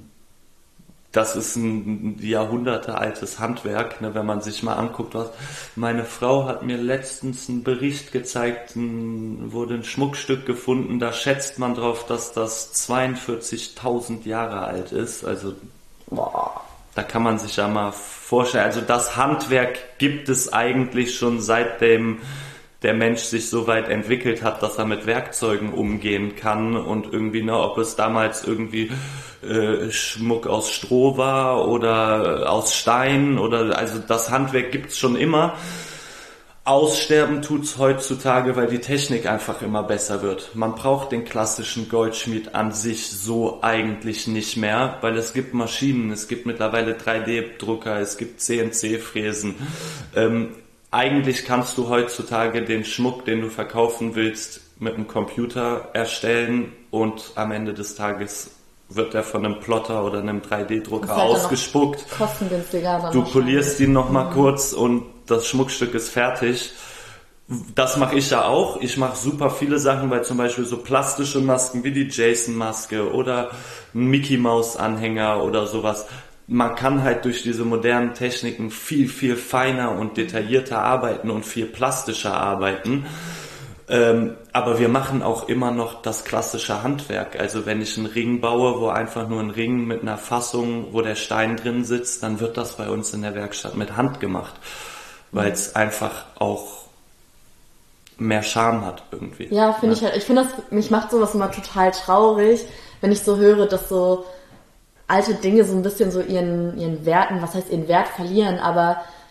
[SPEAKER 2] das ist ein jahrhundertealtes Handwerk, ne, wenn man sich mal anguckt. Was meine Frau hat mir letztens einen Bericht gezeigt, ein, wurde ein Schmuckstück gefunden, da schätzt man drauf, dass das zweiundvierzigtausend Jahre alt ist. Also boah, da kann man sich ja mal vorstellen. Also das Handwerk gibt es eigentlich schon seitdem der Mensch sich so weit entwickelt hat, dass er mit Werkzeugen umgehen kann und irgendwie, ne, ob es damals irgendwie äh, Schmuck aus Stroh war oder aus Stein oder, also das Handwerk gibt's schon immer. Aussterben tut's heutzutage, weil die Technik einfach immer besser wird. Man braucht den klassischen Goldschmied an sich so eigentlich nicht mehr, weil es gibt Maschinen, es gibt mittlerweile drei D Drucker, es gibt C N C Fräsen. Ähm, Eigentlich kannst du heutzutage den Schmuck, den du verkaufen willst, mit einem Computer erstellen und am Ende des Tages wird der von einem Plotter oder einem drei D Drucker halt ausgespuckt.
[SPEAKER 1] Kostengünstiger.
[SPEAKER 2] Du polierst ihn noch mal mhm. kurz und das Schmuckstück ist fertig. Das mache ich ja auch. Ich mache super viele Sachen, weil zum Beispiel so plastische Masken wie die Jason-Maske oder ein Mickey-Maus-Anhänger oder sowas. Man kann halt durch diese modernen Techniken viel, viel feiner und detaillierter arbeiten und viel plastischer arbeiten. Ähm, aber wir machen auch immer noch das klassische Handwerk. Also wenn ich einen Ring baue, wo einfach nur ein Ring mit einer Fassung, wo der Stein drin sitzt, dann wird das bei uns in der Werkstatt mit Hand gemacht. Weil es einfach auch mehr Charme hat irgendwie.
[SPEAKER 1] Ja, finde ja. ich halt. Ich finde das, mich macht sowas immer total traurig, wenn ich so höre, dass so alte Dinge so ein bisschen so ihren, ihren Werten, was heißt ihren Wert verlieren, aber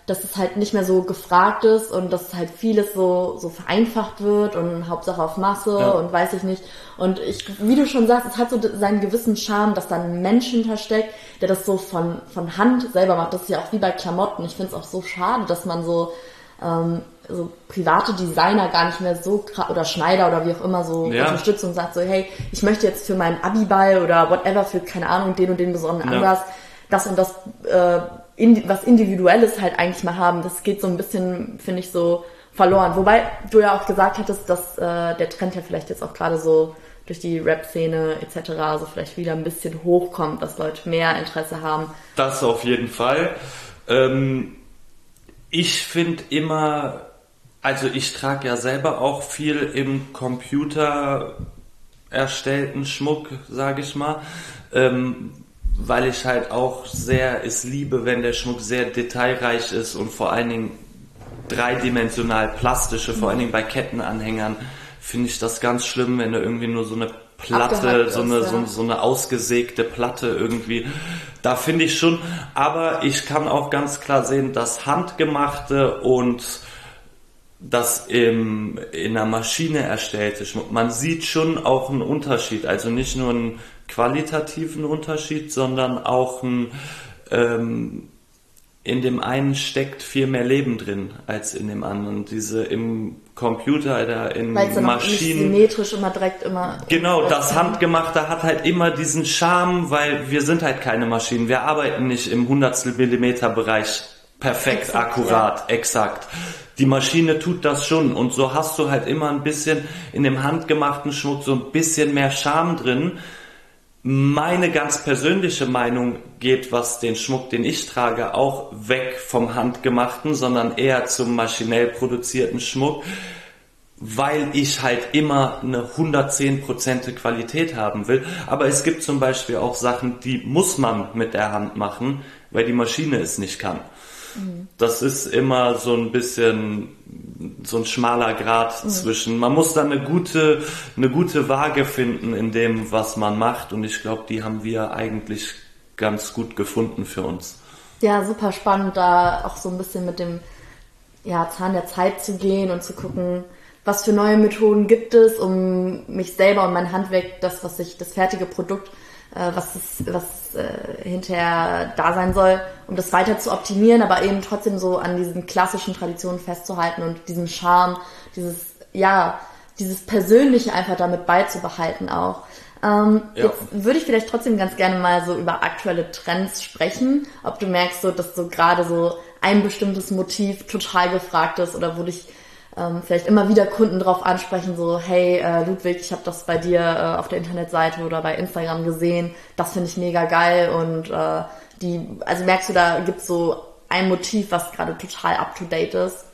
[SPEAKER 1] dass es halt nicht mehr so gefragt ist und dass halt vieles so so vereinfacht wird und Hauptsache auf Masse ja. und weiß ich nicht. Und ich, wie du schon sagst, es hat so seinen gewissen Charme, dass da ein Mensch hintersteckt, der das so von von Hand selber macht. Das ist ja auch wie bei Klamotten. Ich finde es auch so schade, dass man so ähm, so private Designer gar nicht mehr so oder Schneider oder wie auch immer so ja. unterstützt und sagt so, hey, ich möchte jetzt für meinen Abiball oder whatever, für keine Ahnung, den und den besonderen ja. Anlass, das und das äh, in, was Individuelles halt eigentlich mal haben. Das geht so ein bisschen, finde ich, so verloren. Wobei du ja auch gesagt hattest, dass äh, der Trend ja vielleicht jetzt auch gerade so durch die Rap-Szene et cetera so vielleicht wieder ein bisschen hochkommt, dass Leute mehr Interesse haben.
[SPEAKER 2] Das auf jeden Fall. Ähm, ich finde immer, also ich trage ja selber auch viel im Computer erstellten Schmuck, sage ich mal, ähm, weil ich halt auch sehr es liebe, wenn der Schmuck sehr detailreich ist und vor allen Dingen dreidimensional plastische, vor allen Dingen bei Kettenanhängern finde ich das ganz schlimm, wenn du irgendwie nur so eine Platte, so eine, ist, ja. so, so eine ausgesägte Platte irgendwie, da finde ich schon, aber ich kann auch ganz klar sehen, dass handgemachte und das im, in einer Maschine erstellte Schmuck, man sieht schon auch einen Unterschied, also nicht nur einen qualitativen Unterschied, sondern auch einen, ähm, in dem einen steckt viel mehr Leben drin als in dem anderen. Diese im Computer oder in
[SPEAKER 1] Weil's dann
[SPEAKER 2] Maschinen.
[SPEAKER 1] Nicht symmetrisch immer direkt immer.
[SPEAKER 2] Genau, das Handgemachte hat halt immer diesen Charme, weil wir sind halt keine Maschinen. Wir arbeiten nicht im Hundertstel Millimeter Bereich perfekt, exakt, akkurat, ja. exakt. Die Maschine tut das schon und so hast du halt immer ein bisschen in dem handgemachten Schmuck so ein bisschen mehr Charme drin. Meine ganz persönliche Meinung geht, was den Schmuck, den ich trage, auch weg vom Handgemachten, sondern eher zum maschinell produzierten Schmuck, weil ich halt immer eine hundertzehn Prozent Qualität haben will. Aber es gibt zum Beispiel auch Sachen, die muss man mit der Hand machen, weil die Maschine es nicht kann. Mhm. Das ist immer so ein bisschen so ein schmaler Grat mhm. zwischen. Man muss da eine gute, eine gute Waage finden in dem, was man macht. Und ich glaube, die haben wir eigentlich ganz gut gefunden für uns.
[SPEAKER 1] Ja, super spannend, da auch so ein bisschen mit dem ja, Zahn der Zeit zu gehen und zu gucken, was für neue Methoden gibt es, um mich selber und mein Handwerk, das, was ich, das fertige Produkt, äh, was, ist, was äh, hinterher da sein soll, um das weiter zu optimieren, aber eben trotzdem so an diesen klassischen Traditionen festzuhalten und diesen Charme, dieses, ja, dieses Persönliche einfach damit beizubehalten auch. Ähm, ja. Jetzt würde ich vielleicht trotzdem ganz gerne mal so über aktuelle Trends sprechen, ob du merkst, so, dass so gerade so ein bestimmtes Motiv total gefragt ist oder wo dich ähm, vielleicht immer wieder Kunden drauf ansprechen, so hey äh, Ludwig, ich habe das bei dir äh, auf der Internetseite oder bei Instagram gesehen, das finde ich mega geil und äh, die, also merkst du, da gibt's so ein Motiv, was gerade total up to date ist?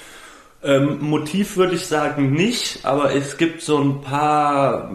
[SPEAKER 2] Ähm, Motiv würde ich sagen nicht, aber es gibt so ein paar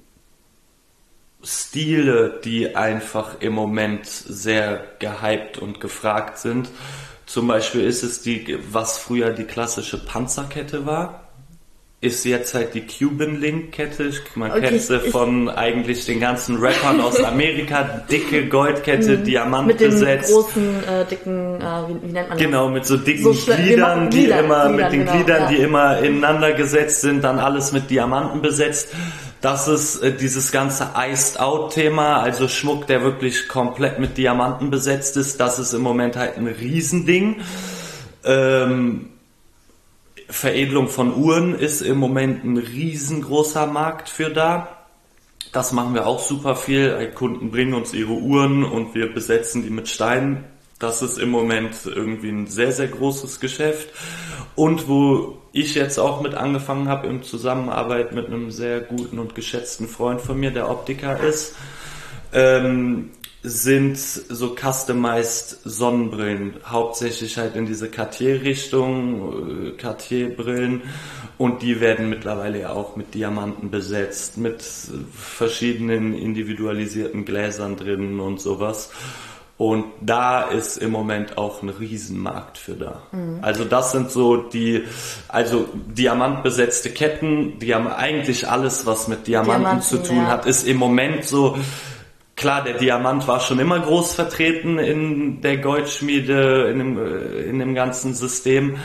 [SPEAKER 2] Stile, die einfach im Moment sehr gehypt und gefragt sind. Zum Beispiel ist es die, was früher die klassische Panzerkette war, ist jetzt halt die Cuban Link Kette. Man okay, kennt sie von eigentlich den ganzen Rappern aus Amerika. Dicke Goldkette, Diamant besetzt.
[SPEAKER 1] Mit den großen, äh, dicken, äh, wie, wie nennt man das?
[SPEAKER 2] Genau, mit so dicken so Gliedern, die Gliedern, immer, Gliedern, mit den genau, Gliedern, ja. die immer ineinander gesetzt sind, dann alles mit Diamanten besetzt. Das ist äh, dieses ganze Iced-Out-Thema, also Schmuck, der wirklich komplett mit Diamanten besetzt ist. Das ist im Moment halt ein Riesending. Ähm, Veredelung von Uhren ist im Moment ein riesengroßer Markt für da. Das machen wir auch super viel. Kunden bringen uns ihre Uhren und wir besetzen die mit Steinen. Das ist im Moment irgendwie ein sehr, sehr großes Geschäft. Und wo ich jetzt auch mit angefangen habe in Zusammenarbeit mit einem sehr guten und geschätzten Freund von mir, der Optiker ist, ähm, sind so customized Sonnenbrillen, hauptsächlich halt in diese Cartier-Richtung, Cartier-Brillen, und die werden mittlerweile ja auch mit Diamanten besetzt, mit verschiedenen individualisierten Gläsern drin und sowas. Und da ist im Moment auch ein Riesenmarkt für da. Mhm. Also das sind so die, also diamantbesetzte Ketten, die haben eigentlich alles, was mit Diamanten, Diamanten zu tun ja. hat, ist im Moment so klar, der Diamant war schon immer groß vertreten in der Goldschmiede, in dem, in dem ganzen System.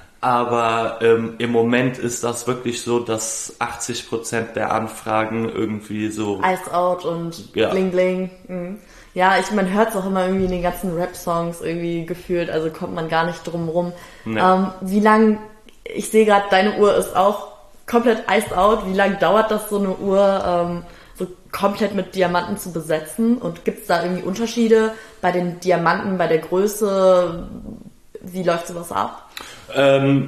[SPEAKER 2] Aber ähm, im Moment ist das wirklich so, dass achtzig Prozent der Anfragen irgendwie so...
[SPEAKER 1] Ice Out und
[SPEAKER 2] ja.
[SPEAKER 1] Bling Bling. Mhm. Ja, ich, man hört es auch immer irgendwie in den ganzen Rap-Songs irgendwie gefühlt, also kommt man gar nicht drum rum. Nee. Ähm, wie lang, ich sehe gerade, deine Uhr ist auch komplett iced out. Wie lang dauert das, so eine Uhr ähm, so komplett mit Diamanten zu besetzen? Und gibt es da irgendwie Unterschiede bei den Diamanten, bei der Größe? Wie läuft sowas ab?
[SPEAKER 2] Ähm,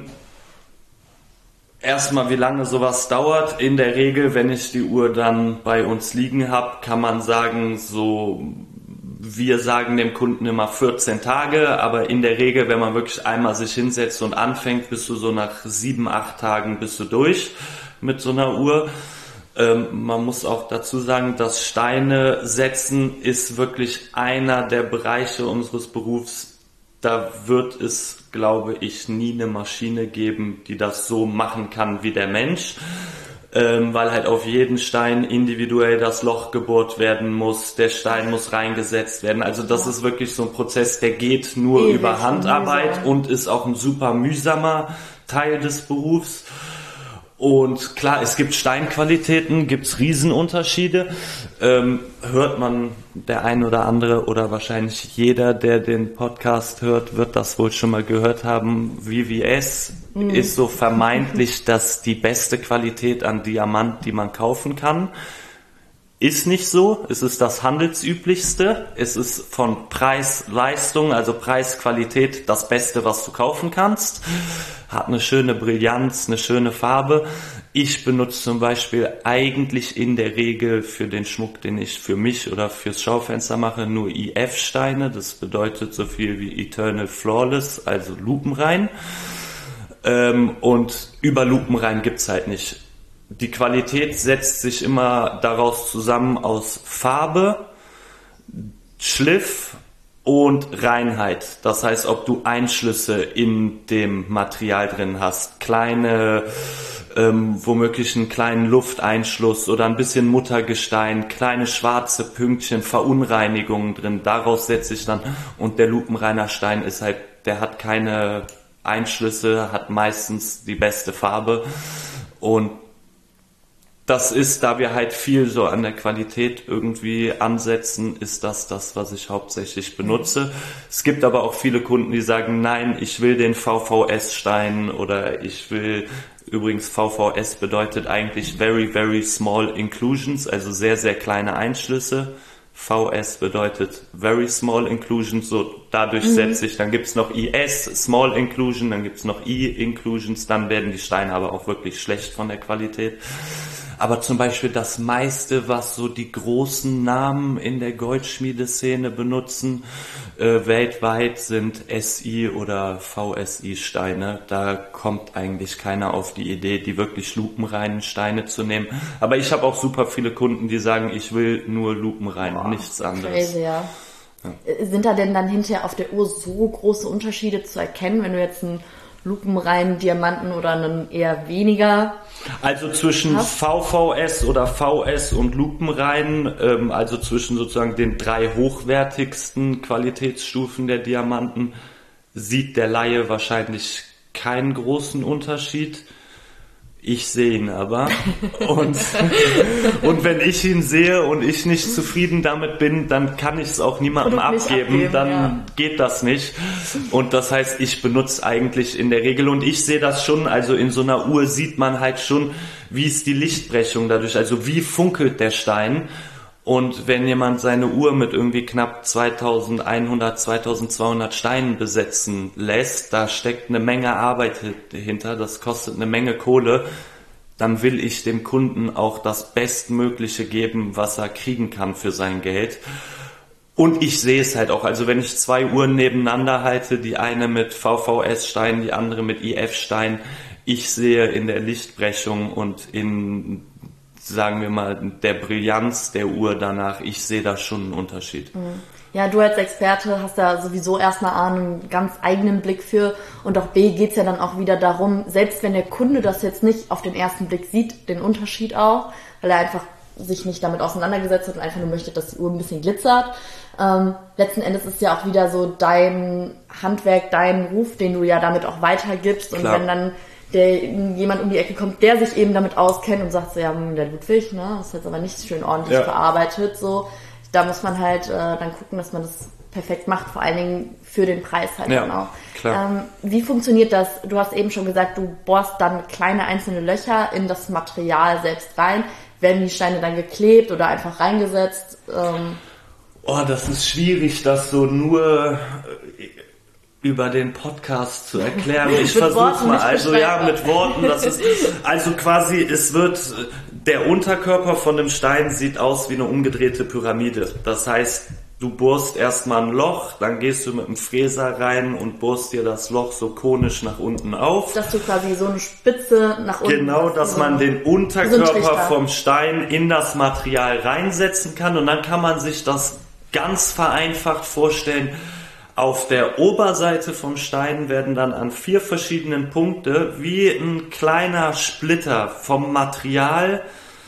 [SPEAKER 2] erstmal, wie lange sowas dauert. In der Regel, wenn ich die Uhr dann bei uns liegen habe, kann man sagen, so, wir sagen dem Kunden immer vierzehn Tage, aber in der Regel, wenn man wirklich einmal sich hinsetzt und anfängt, bist du so nach sieben, acht Tagen bist du durch mit so einer Uhr. Ähm, man muss auch dazu sagen, dass Steine setzen ist wirklich einer der Bereiche unseres Berufs. Da wird es, glaube ich, nie eine Maschine geben, die das so machen kann wie der Mensch, ähm, weil halt auf jeden Stein individuell das Loch gebohrt werden muss, der Stein muss reingesetzt werden. Also das ist wirklich so ein Prozess, der geht nur Ewig über Handarbeit mühsam. Und ist auch ein super mühsamer Teil des Berufs. Und klar, es gibt Steinqualitäten, gibt's Riesenunterschiede. Ähm, hört man der ein oder andere oder wahrscheinlich jeder, der den Podcast hört, wird das wohl schon mal gehört haben. V V S mhm. ist so vermeintlich das die beste Qualität an Diamant, die man kaufen kann. Ist nicht so, es ist das handelsüblichste, es ist von Preis-Leistung, also Preis-Qualität das Beste, was du kaufen kannst, hat eine schöne Brillanz, eine schöne Farbe. Ich benutze zum Beispiel eigentlich in der Regel für den Schmuck, den ich für mich oder fürs Schaufenster mache, nur I F-Steine, das bedeutet so viel wie Eternal Flawless, also lupenrein, und über lupenrein gibt's halt nicht. Die Qualität setzt sich immer daraus zusammen aus Farbe, Schliff und Reinheit. Das heißt, ob du Einschlüsse in dem Material drin hast, kleine, ähm, womöglich einen kleinen Lufteinschluss oder ein bisschen Muttergestein, kleine schwarze Pünktchen, Verunreinigungen drin. Daraus setzt sich dann, und der lupenreiner Stein ist halt, der hat keine Einschlüsse, hat meistens die beste Farbe und das ist, da wir halt viel so an der Qualität irgendwie ansetzen, ist das das, was ich hauptsächlich benutze. Es gibt aber auch viele Kunden, die sagen, nein, ich will den V V S-Stein oder ich will, übrigens V V S bedeutet eigentlich Very, Very Small Inclusions, also sehr, sehr kleine Einschlüsse. V S bedeutet Very Small Inclusions, so dadurch mhm. setzt sich, dann gibt's noch I S, Small Inclusion, dann gibt's noch I Inclusions, dann werden die Steine aber auch wirklich schlecht von der Qualität. Aber zum Beispiel das meiste, was so die großen Namen in der Goldschmiedeszene benutzen, äh, weltweit sind S I oder V S I-Steine. Da kommt eigentlich keiner auf die Idee, die wirklich lupenreinen Steine zu nehmen. Aber ich habe auch super viele Kunden, die sagen, ich will nur lupenrein, oh, nichts anderes.
[SPEAKER 1] Crazy, ja. Ja. Sind da denn dann hinterher auf der Uhr so große Unterschiede zu erkennen, wenn du jetzt einen lupenreinen Diamanten oder einen eher weniger?
[SPEAKER 2] Also zwischen hast? V V S oder V S und lupenrein, ähm, also zwischen sozusagen den drei hochwertigsten Qualitätsstufen der Diamanten, sieht der Laie wahrscheinlich keinen großen Unterschied. Ich sehe ihn aber. Und, und wenn ich ihn sehe und ich nicht zufrieden damit bin, dann kann ich es auch niemandem abgeben. abgeben. Dann ja. geht das nicht. Und das heißt, ich benutze eigentlich in der Regel, und ich sehe das schon, also in so einer Uhr sieht man halt schon, wie ist die Lichtbrechung dadurch, also wie funkelt der Stein. Und wenn jemand seine Uhr mit irgendwie knapp zweitausendeinhundert, zweitausendzweihundert Steinen besetzen lässt, da steckt eine Menge Arbeit hinter, das kostet eine Menge Kohle, dann will ich dem Kunden auch das Bestmögliche geben, was er kriegen kann für sein Geld. Und ich sehe es halt auch, also wenn ich zwei Uhren nebeneinander halte, die eine mit V V S-Stein, die andere mit I F-Stein, ich sehe in der Lichtbrechung und in, sagen wir mal, der Brillanz der Uhr danach, ich sehe da schon einen Unterschied.
[SPEAKER 1] Ja, du als Experte hast da sowieso erstmal einen ganz eigenen Blick für, und auch B geht's ja dann auch wieder darum, selbst wenn der Kunde das jetzt nicht auf den ersten Blick sieht, den Unterschied auch, weil er einfach sich nicht damit auseinandergesetzt hat und einfach nur möchte, dass die Uhr ein bisschen glitzert. Ähm, letzten Endes ist ja auch wieder so dein Handwerk, dein Ruf, den du ja damit auch weitergibst.
[SPEAKER 2] Klar.
[SPEAKER 1] Und wenn dann der jemand um die Ecke kommt, der sich eben damit auskennt und sagt so, ja, der Ludwig, ne, das ist jetzt aber nicht schön ordentlich
[SPEAKER 2] ja.
[SPEAKER 1] verarbeitet, so, da muss man halt äh, dann gucken, dass man das perfekt macht, vor allen Dingen für den Preis halt
[SPEAKER 2] ja,
[SPEAKER 1] dann auch.
[SPEAKER 2] Klar.
[SPEAKER 1] Ähm, wie funktioniert das? Du hast eben schon gesagt, du bohrst dann kleine einzelne Löcher in das Material selbst rein. Werden die Steine dann geklebt oder einfach reingesetzt? Ähm,
[SPEAKER 2] oh, das ist schwierig, das so nur über den Podcast zu erklären. Ich versuche mal. Also ja, mit Worten. Das ist also quasi, es wird, der Unterkörper von dem Stein sieht aus wie eine umgedrehte Pyramide. Das heißt, du bohrst erstmal ein Loch, dann gehst du mit dem Fräser rein und bohrst dir das Loch so konisch nach unten auf.
[SPEAKER 1] Dass du quasi so eine Spitze nach unten...
[SPEAKER 2] Genau, dass
[SPEAKER 1] so
[SPEAKER 2] man den Unterkörper vom Stein in das Material reinsetzen kann und dann kann man sich das ganz vereinfacht vorstellen. Auf der Oberseite vom Stein werden dann an vier verschiedenen Punkte wie ein kleiner Splitter vom Material,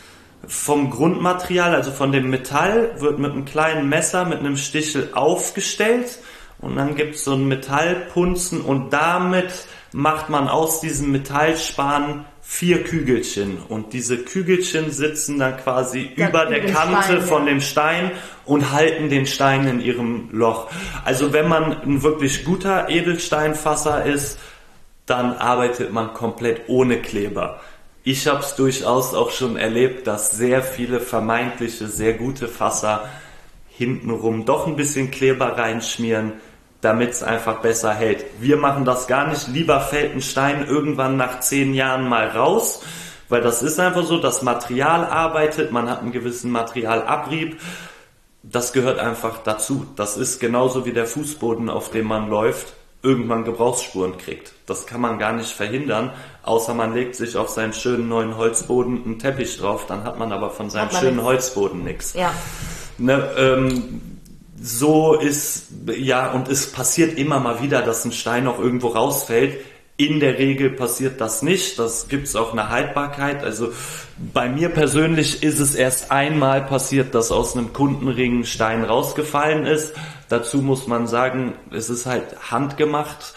[SPEAKER 2] vom Grundmaterial, also von dem Metall, wird mit einem kleinen Messer, mit einem Stichel aufgestellt und dann gibt es so einen Metallpunzen und damit macht man aus diesem Metallspan vier Kügelchen und diese Kügelchen sitzen dann quasi ja, über der Kante Stein, von ja. dem Stein und halten den Stein in ihrem Loch. Also wenn man ein wirklich guter Edelsteinfasser ist, dann arbeitet man komplett ohne Kleber. Ich habe es durchaus auch schon erlebt, dass sehr viele vermeintliche, sehr gute Fasser hintenrum doch ein bisschen Kleber reinschmieren, damit es einfach besser hält. Wir machen das gar nicht. Lieber fällt ein Stein irgendwann nach zehn Jahren mal raus, weil das ist einfach so, das Material arbeitet, man hat einen gewissen Materialabrieb. Das gehört einfach dazu. Das ist genauso wie der Fußboden, auf dem man läuft, irgendwann Gebrauchsspuren kriegt. Das kann man gar nicht verhindern, außer man legt sich auf seinen schönen neuen Holzboden einen Teppich drauf, dann hat man aber von seinem schönen nix. Holzboden nichts.
[SPEAKER 1] Ja.
[SPEAKER 2] Ne, ähm, so ist, ja, und es passiert immer mal wieder, dass ein Stein auch irgendwo rausfällt. In der Regel passiert das nicht. Das gibt's auch eine Haltbarkeit. Also bei mir persönlich ist es erst einmal passiert, dass aus einem Kundenring ein Stein rausgefallen ist. Dazu muss man sagen, es ist halt handgemacht.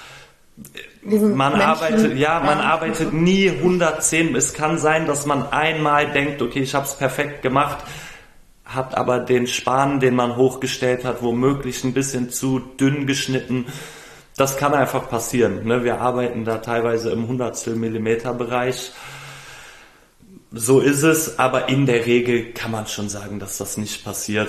[SPEAKER 2] Man Menschen, arbeitet, ja, man ja. arbeitet nie hundertzehn. Es kann sein, dass man einmal denkt, okay, ich habe es perfekt gemacht, hat aber den Span, den man hochgestellt hat, womöglich ein bisschen zu dünn geschnitten. Das kann einfach passieren. Ne? Wir arbeiten da teilweise im Hundertstel Millimeter Bereich. So ist es, aber in der Regel kann man schon sagen, dass das nicht passiert.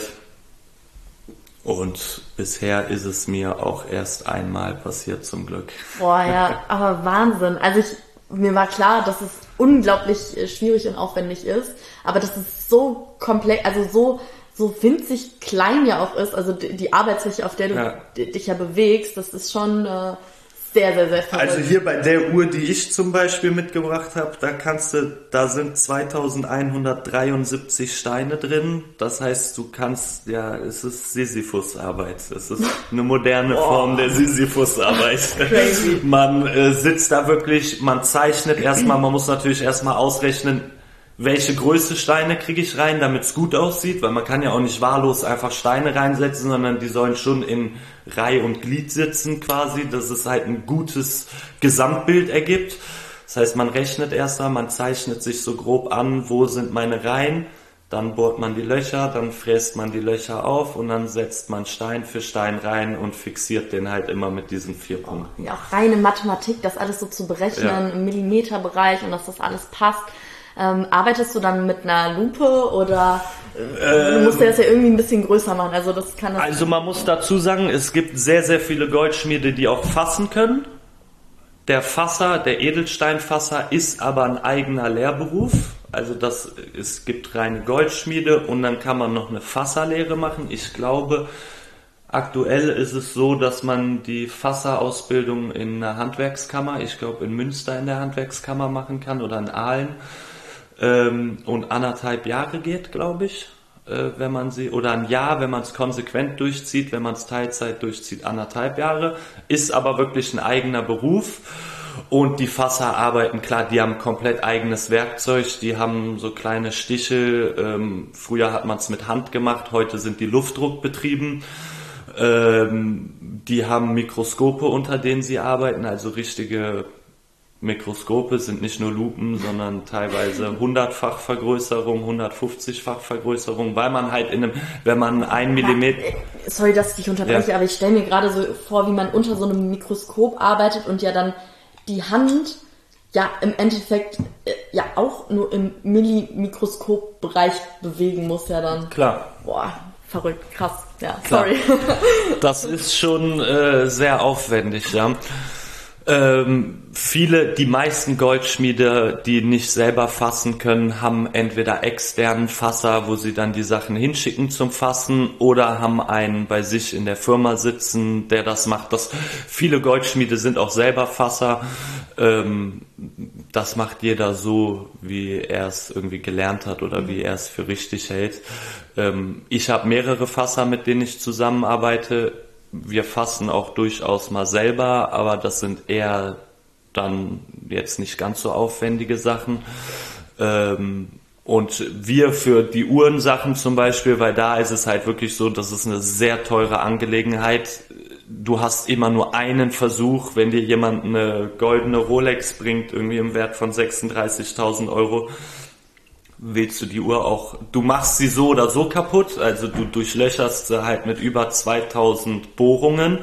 [SPEAKER 2] Und bisher ist es mir auch erst einmal passiert, zum Glück.
[SPEAKER 1] Boah, ja, aber Wahnsinn. Also ich, mir war klar, dass es unglaublich schwierig und aufwendig ist, aber dass es so komplex, also so so winzig klein ja auch ist, also die, die Arbeitsfläche, auf der du ja. dich ja bewegst, das ist schon äh, sehr, sehr, sehr verrückt.
[SPEAKER 2] Also hier bei der Uhr, die ich zum Beispiel mitgebracht habe, da kannst du, da sind zweitausendeinhundertdreiundsiebzig Steine drin. Das heißt, du kannst, ja, es ist Sisyphus-Arbeit. Es ist eine moderne oh. Form der Sisyphus-Arbeit.
[SPEAKER 1] Crazy.
[SPEAKER 2] Man äh, sitzt da wirklich, man zeichnet erstmal, man muss natürlich erstmal ausrechnen, welche Größe Steine kriege ich rein, damit es gut aussieht, weil man kann ja auch nicht wahllos einfach Steine reinsetzen, sondern die sollen schon in Reihe und Glied sitzen quasi, dass es halt ein gutes Gesamtbild ergibt. Das heißt, man rechnet erst mal, man zeichnet sich so grob an, wo sind meine Reihen, dann bohrt man die Löcher, dann fräst man die Löcher auf und dann setzt man Stein für Stein rein und fixiert den halt immer mit diesen vier Punkten.
[SPEAKER 1] Ja, auch reine Mathematik, das alles so zu berechnen ja. im Millimeterbereich und dass das alles passt. Ähm, arbeitest du dann mit einer Lupe oder äh, du musst ja das ja irgendwie ein bisschen größer machen? Also das kann das
[SPEAKER 2] Also man muss dazu sagen, es gibt sehr, sehr viele Goldschmiede, die auch fassen können. Der Fasser, der Edelsteinfasser ist aber ein eigener Lehrberuf. Also das, es gibt reine Goldschmiede und dann kann man noch eine Fasserlehre machen. Ich glaube, aktuell ist es so, dass man die Fasserausbildung in einer Handwerkskammer, ich glaube in Münster in der Handwerkskammer machen kann oder in Aalen. Und anderthalb Jahre geht, glaube ich, wenn man sie, oder ein Jahr, wenn man es konsequent durchzieht, wenn man es Teilzeit durchzieht, anderthalb Jahre, ist aber wirklich ein eigener Beruf Und die Fasser arbeiten, klar, die haben komplett eigenes Werkzeug, die haben so kleine Stichel, ähm, früher hat man es mit Hand gemacht, heute sind die luftdruckbetrieben. Ähm, die haben Mikroskope, unter denen sie arbeiten, also richtige Mikroskope, sind nicht nur Lupen, sondern teilweise hundertfach Vergrößerung, hundertfünfzigfach Vergrößerung, weil man halt in einem, wenn man ein Millimeter...
[SPEAKER 1] Sorry, dass ich dich unterbreche, ja. aber ich stelle mir gerade so vor, wie man unter so einem Mikroskop arbeitet und ja dann die Hand ja im Endeffekt äh, ja auch nur im Millimikroskopbereich bewegen muss ja dann.
[SPEAKER 2] Klar.
[SPEAKER 1] Boah, verrückt, krass. Ja,
[SPEAKER 2] Klar.
[SPEAKER 1] sorry.
[SPEAKER 2] Das ist schon äh, sehr aufwendig, ja. Ähm, viele, die meisten Goldschmiede, die nicht selber fassen können, haben entweder externen Fasser, wo sie dann die Sachen hinschicken zum Fassen, oder haben einen bei sich in der Firma sitzen, der das macht. Das, viele Goldschmiede sind auch selber Fasser. Ähm, das macht jeder so, wie er es irgendwie gelernt hat oder wie er es für richtig hält. Ähm, ich habe mehrere Fasser, mit denen ich zusammenarbeite. Wir fassen auch durchaus mal selber, aber das sind eher dann jetzt nicht ganz so aufwendige Sachen. Ähm, und wir für die Uhrensachen zum Beispiel, weil da ist es halt wirklich so, das ist eine sehr teure Angelegenheit. Du hast immer nur einen Versuch, wenn dir jemand eine goldene Rolex bringt, irgendwie im Wert von sechsunddreißigtausend Euro, willst du die Uhr auch, du machst sie so oder so kaputt, also du durchlöcherst sie halt mit über zweitausend Bohrungen,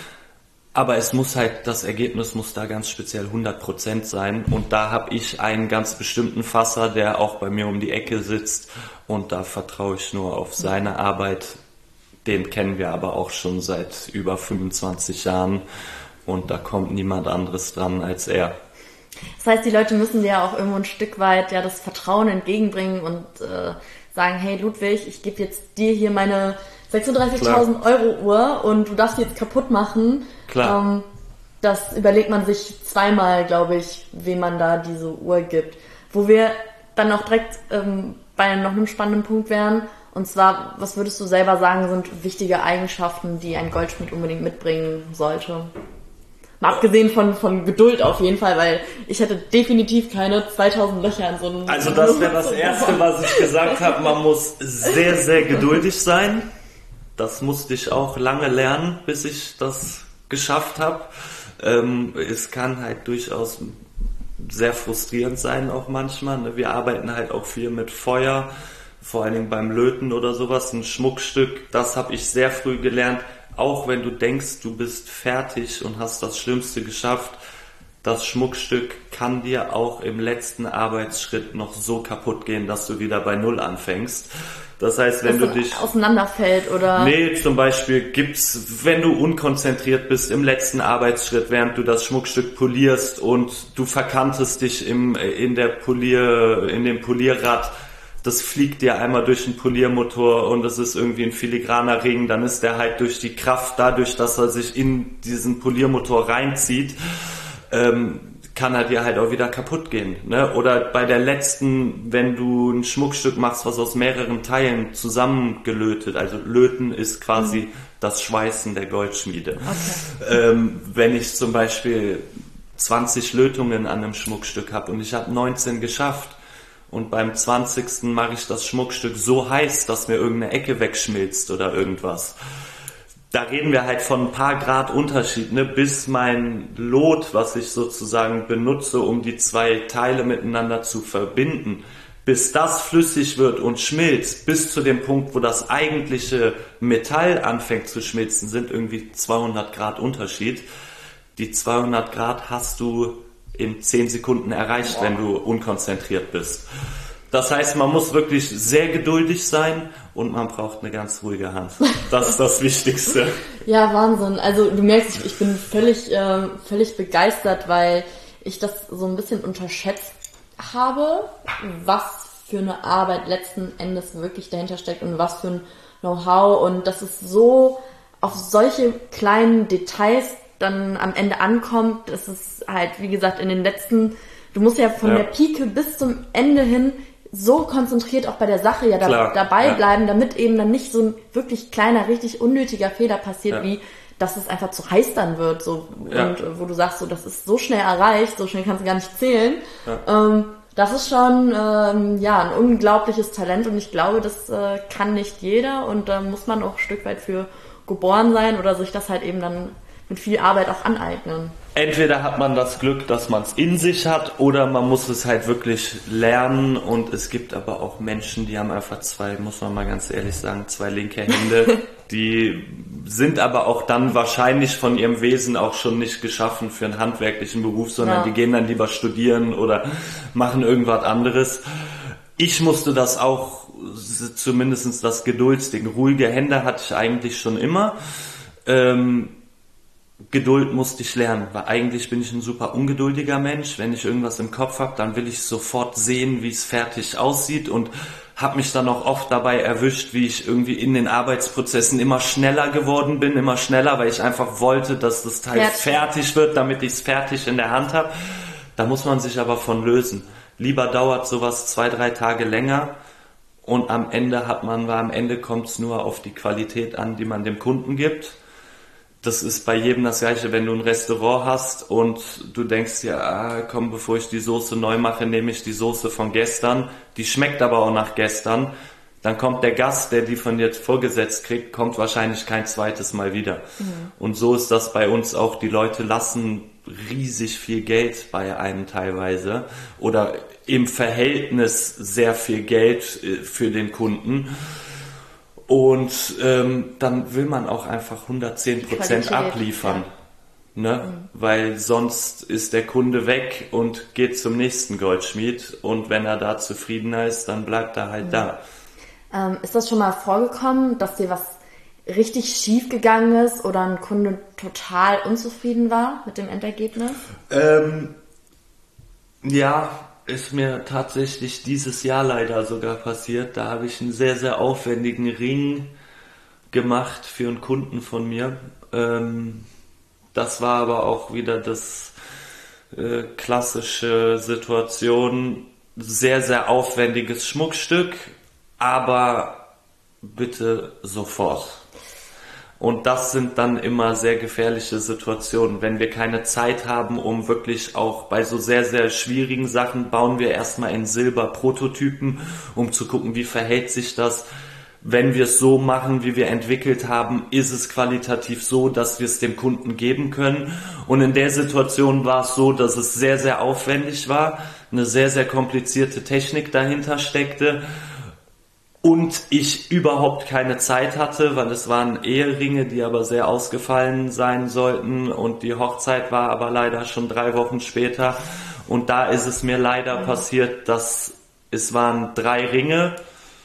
[SPEAKER 2] aber es muss halt, das Ergebnis muss da ganz speziell hundert Prozent sein, und da habe ich einen ganz bestimmten Fasser, der auch bei mir um die Ecke sitzt, und da vertraue ich nur auf seine Arbeit. Den kennen wir aber auch schon seit über fünfundzwanzig Jahren, und da kommt niemand anderes dran als er.
[SPEAKER 1] Das heißt, die Leute müssen dir ja auch irgendwo ein Stück weit ja das Vertrauen entgegenbringen und äh, sagen, hey Ludwig, ich gebe jetzt dir hier meine sechsunddreißigtausend Euro Uhr und du darfst sie jetzt kaputt machen.
[SPEAKER 2] Klar.
[SPEAKER 1] Ähm, das überlegt man sich zweimal, glaube ich, wem man da diese Uhr gibt. Wo wir dann auch direkt ähm, bei noch einem spannenden Punkt wären, und zwar, was würdest du selber sagen, sind wichtige Eigenschaften, die ein Goldschmied unbedingt mitbringen sollte? Mal abgesehen von, von Geduld auf jeden Fall, weil ich hätte definitiv keine zweitausend Löcher in so einem...
[SPEAKER 2] Also das wäre das Erste, was ich gesagt habe. Man muss sehr, sehr geduldig sein. Das musste ich auch lange lernen, bis ich das geschafft habe. Ähm, es kann halt durchaus sehr frustrierend sein auch manchmal. Ne? Wir arbeiten halt auch viel mit Feuer, vor allen Dingen beim Löten oder sowas. Ein Schmuckstück, das habe ich sehr früh gelernt. Auch wenn du denkst, du bist fertig und hast das Schlimmste geschafft, das Schmuckstück kann dir auch im letzten Arbeitsschritt noch so kaputt gehen, dass du wieder bei Null anfängst. Das heißt, wenn
[SPEAKER 1] dass
[SPEAKER 2] du dich...
[SPEAKER 1] auseinanderfällt oder...
[SPEAKER 2] Nee, zum Beispiel gibt's, wenn du unkonzentriert bist im letzten Arbeitsschritt, während du das Schmuckstück polierst und du verkantest dich im, in der Polier, in dem Polierrad, das fliegt dir einmal durch den Poliermotor und es ist irgendwie ein filigraner Ring, dann ist der halt durch die Kraft, dadurch, dass er sich in diesen Poliermotor reinzieht, ähm, kann er dir halt auch wieder kaputt gehen. Ne? Oder bei der letzten, wenn du ein Schmuckstück machst, was aus mehreren Teilen zusammengelötet, also löten ist quasi mhm. das Schweißen der Goldschmiede. Okay. Ähm, wenn ich zum Beispiel zwanzig Lötungen an einem Schmuckstück habe und ich habe neunzehn geschafft, und beim zwanzigsten mache ich das Schmuckstück so heiß, dass mir irgendeine Ecke wegschmilzt oder irgendwas. Da reden wir halt von ein paar Grad Unterschied, ne, bis mein Lot, was ich sozusagen benutze, um die zwei Teile miteinander zu verbinden, bis das flüssig wird und schmilzt, bis zu dem Punkt, wo das eigentliche Metall anfängt zu schmilzen, sind irgendwie zweihundert Grad Unterschied. Die zweihundert Grad hast du in zehn Sekunden erreicht, wenn du unkonzentriert bist. Das heißt, man muss wirklich sehr geduldig sein und man braucht eine ganz ruhige Hand. Das ist das Wichtigste.
[SPEAKER 1] Ja, Wahnsinn. Also du merkst, ich, ich bin völlig, äh, völlig begeistert, weil ich das so ein bisschen unterschätzt habe, was für eine Arbeit letzten Endes wirklich dahinter steckt und was für ein Know-how, und dass es so auf solche kleinen Details dann am Ende ankommt. Das ist halt, wie gesagt, in den letzten, du musst ja von ja. der Pike bis zum Ende hin so konzentriert auch bei der Sache ja da, dabei ja. bleiben, damit eben dann nicht so ein wirklich kleiner, richtig unnötiger Fehler passiert, ja. wie dass es einfach zu heiß dann wird, so,
[SPEAKER 2] Ja.
[SPEAKER 1] und äh, wo du sagst, so, das ist so schnell erreicht, so schnell kannst du gar nicht zählen.
[SPEAKER 2] Ja.
[SPEAKER 1] Ähm, das ist schon, ähm, ja, ein unglaubliches Talent und ich glaube, das äh, kann nicht jeder und da muss man auch ein Stück weit für geboren sein oder sich das halt eben dann mit viel Arbeit auch aneignen.
[SPEAKER 2] Entweder hat man das Glück, dass man es in sich hat, oder man muss es halt wirklich lernen. Und es gibt aber auch Menschen, die haben einfach zwei, muss man mal ganz ehrlich sagen, zwei linke Hände. Die sind aber auch dann wahrscheinlich von ihrem Wesen auch schon nicht geschaffen für einen handwerklichen Beruf, sondern
[SPEAKER 1] Ja.
[SPEAKER 2] die gehen dann lieber studieren oder machen irgendwas anderes. Ich musste das auch, zumindest das Geduldsding, ruhige Hände hatte ich eigentlich schon immer. Ähm, Geduld musste ich lernen, weil eigentlich bin ich ein super ungeduldiger Mensch. Wenn ich irgendwas im Kopf habe, dann will ich sofort sehen, wie es fertig aussieht und habe mich dann auch oft dabei erwischt, wie ich irgendwie in den Arbeitsprozessen immer schneller geworden bin, immer schneller, weil ich einfach wollte, dass das Teil
[SPEAKER 1] Fertig.
[SPEAKER 2] fertig wird, damit ich es fertig in der Hand habe. Da muss man sich aber von lösen. Lieber dauert sowas zwei, drei Tage länger und am Ende hat man, weil am Ende kommt es nur auf die Qualität an, die man dem Kunden gibt. Das ist bei jedem das Gleiche, wenn du ein Restaurant hast und du denkst dir, ah, komm, bevor ich die Soße neu mache, nehme ich die Soße von gestern. Die schmeckt aber auch nach gestern. Dann kommt der Gast, der die von dir vorgesetzt kriegt, kommt wahrscheinlich kein zweites Mal wieder. Mhm. Und so ist das bei uns auch. Die Leute lassen riesig viel Geld bei einem teilweise oder im Verhältnis sehr viel Geld für den Kunden. Und ähm, dann will man auch einfach hundertzehn Prozent
[SPEAKER 1] Qualität,
[SPEAKER 2] abliefern,
[SPEAKER 1] ja.
[SPEAKER 2] ne?
[SPEAKER 1] Mhm.
[SPEAKER 2] Weil sonst ist der Kunde weg und geht zum nächsten Goldschmied und wenn er da zufriedener ist, dann bleibt er halt
[SPEAKER 1] Mhm.
[SPEAKER 2] da.
[SPEAKER 1] Ähm, ist das schon mal vorgekommen, dass dir was richtig schief gegangen ist oder ein Kunde total unzufrieden war mit dem Endergebnis?
[SPEAKER 2] Ähm, ja, ist mir tatsächlich dieses Jahr leider sogar passiert. Da habe ich einen sehr, sehr aufwendigen Ring gemacht für einen Kunden von mir. Ähm, das war aber auch wieder das äh, klassische Situation. Sehr, sehr aufwendiges Schmuckstück, aber bitte sofort. Und das sind dann immer sehr gefährliche Situationen. Wenn wir keine Zeit haben, um wirklich auch bei so sehr, sehr schwierigen Sachen, bauen wir erstmal in Silber Prototypen, um zu gucken, wie verhält sich das. Wenn wir es so machen, wie wir entwickelt haben, ist es qualitativ so, dass wir es dem Kunden geben können. Und in der Situation war es so, dass es sehr, sehr aufwendig war, eine sehr, sehr komplizierte Technik dahinter steckte. Und ich überhaupt keine Zeit hatte, weil es waren Eheringe, die aber sehr ausgefallen sein sollten und die Hochzeit war aber leider schon drei Wochen später. Und da ist es mir leider passiert, dass es waren drei Ringe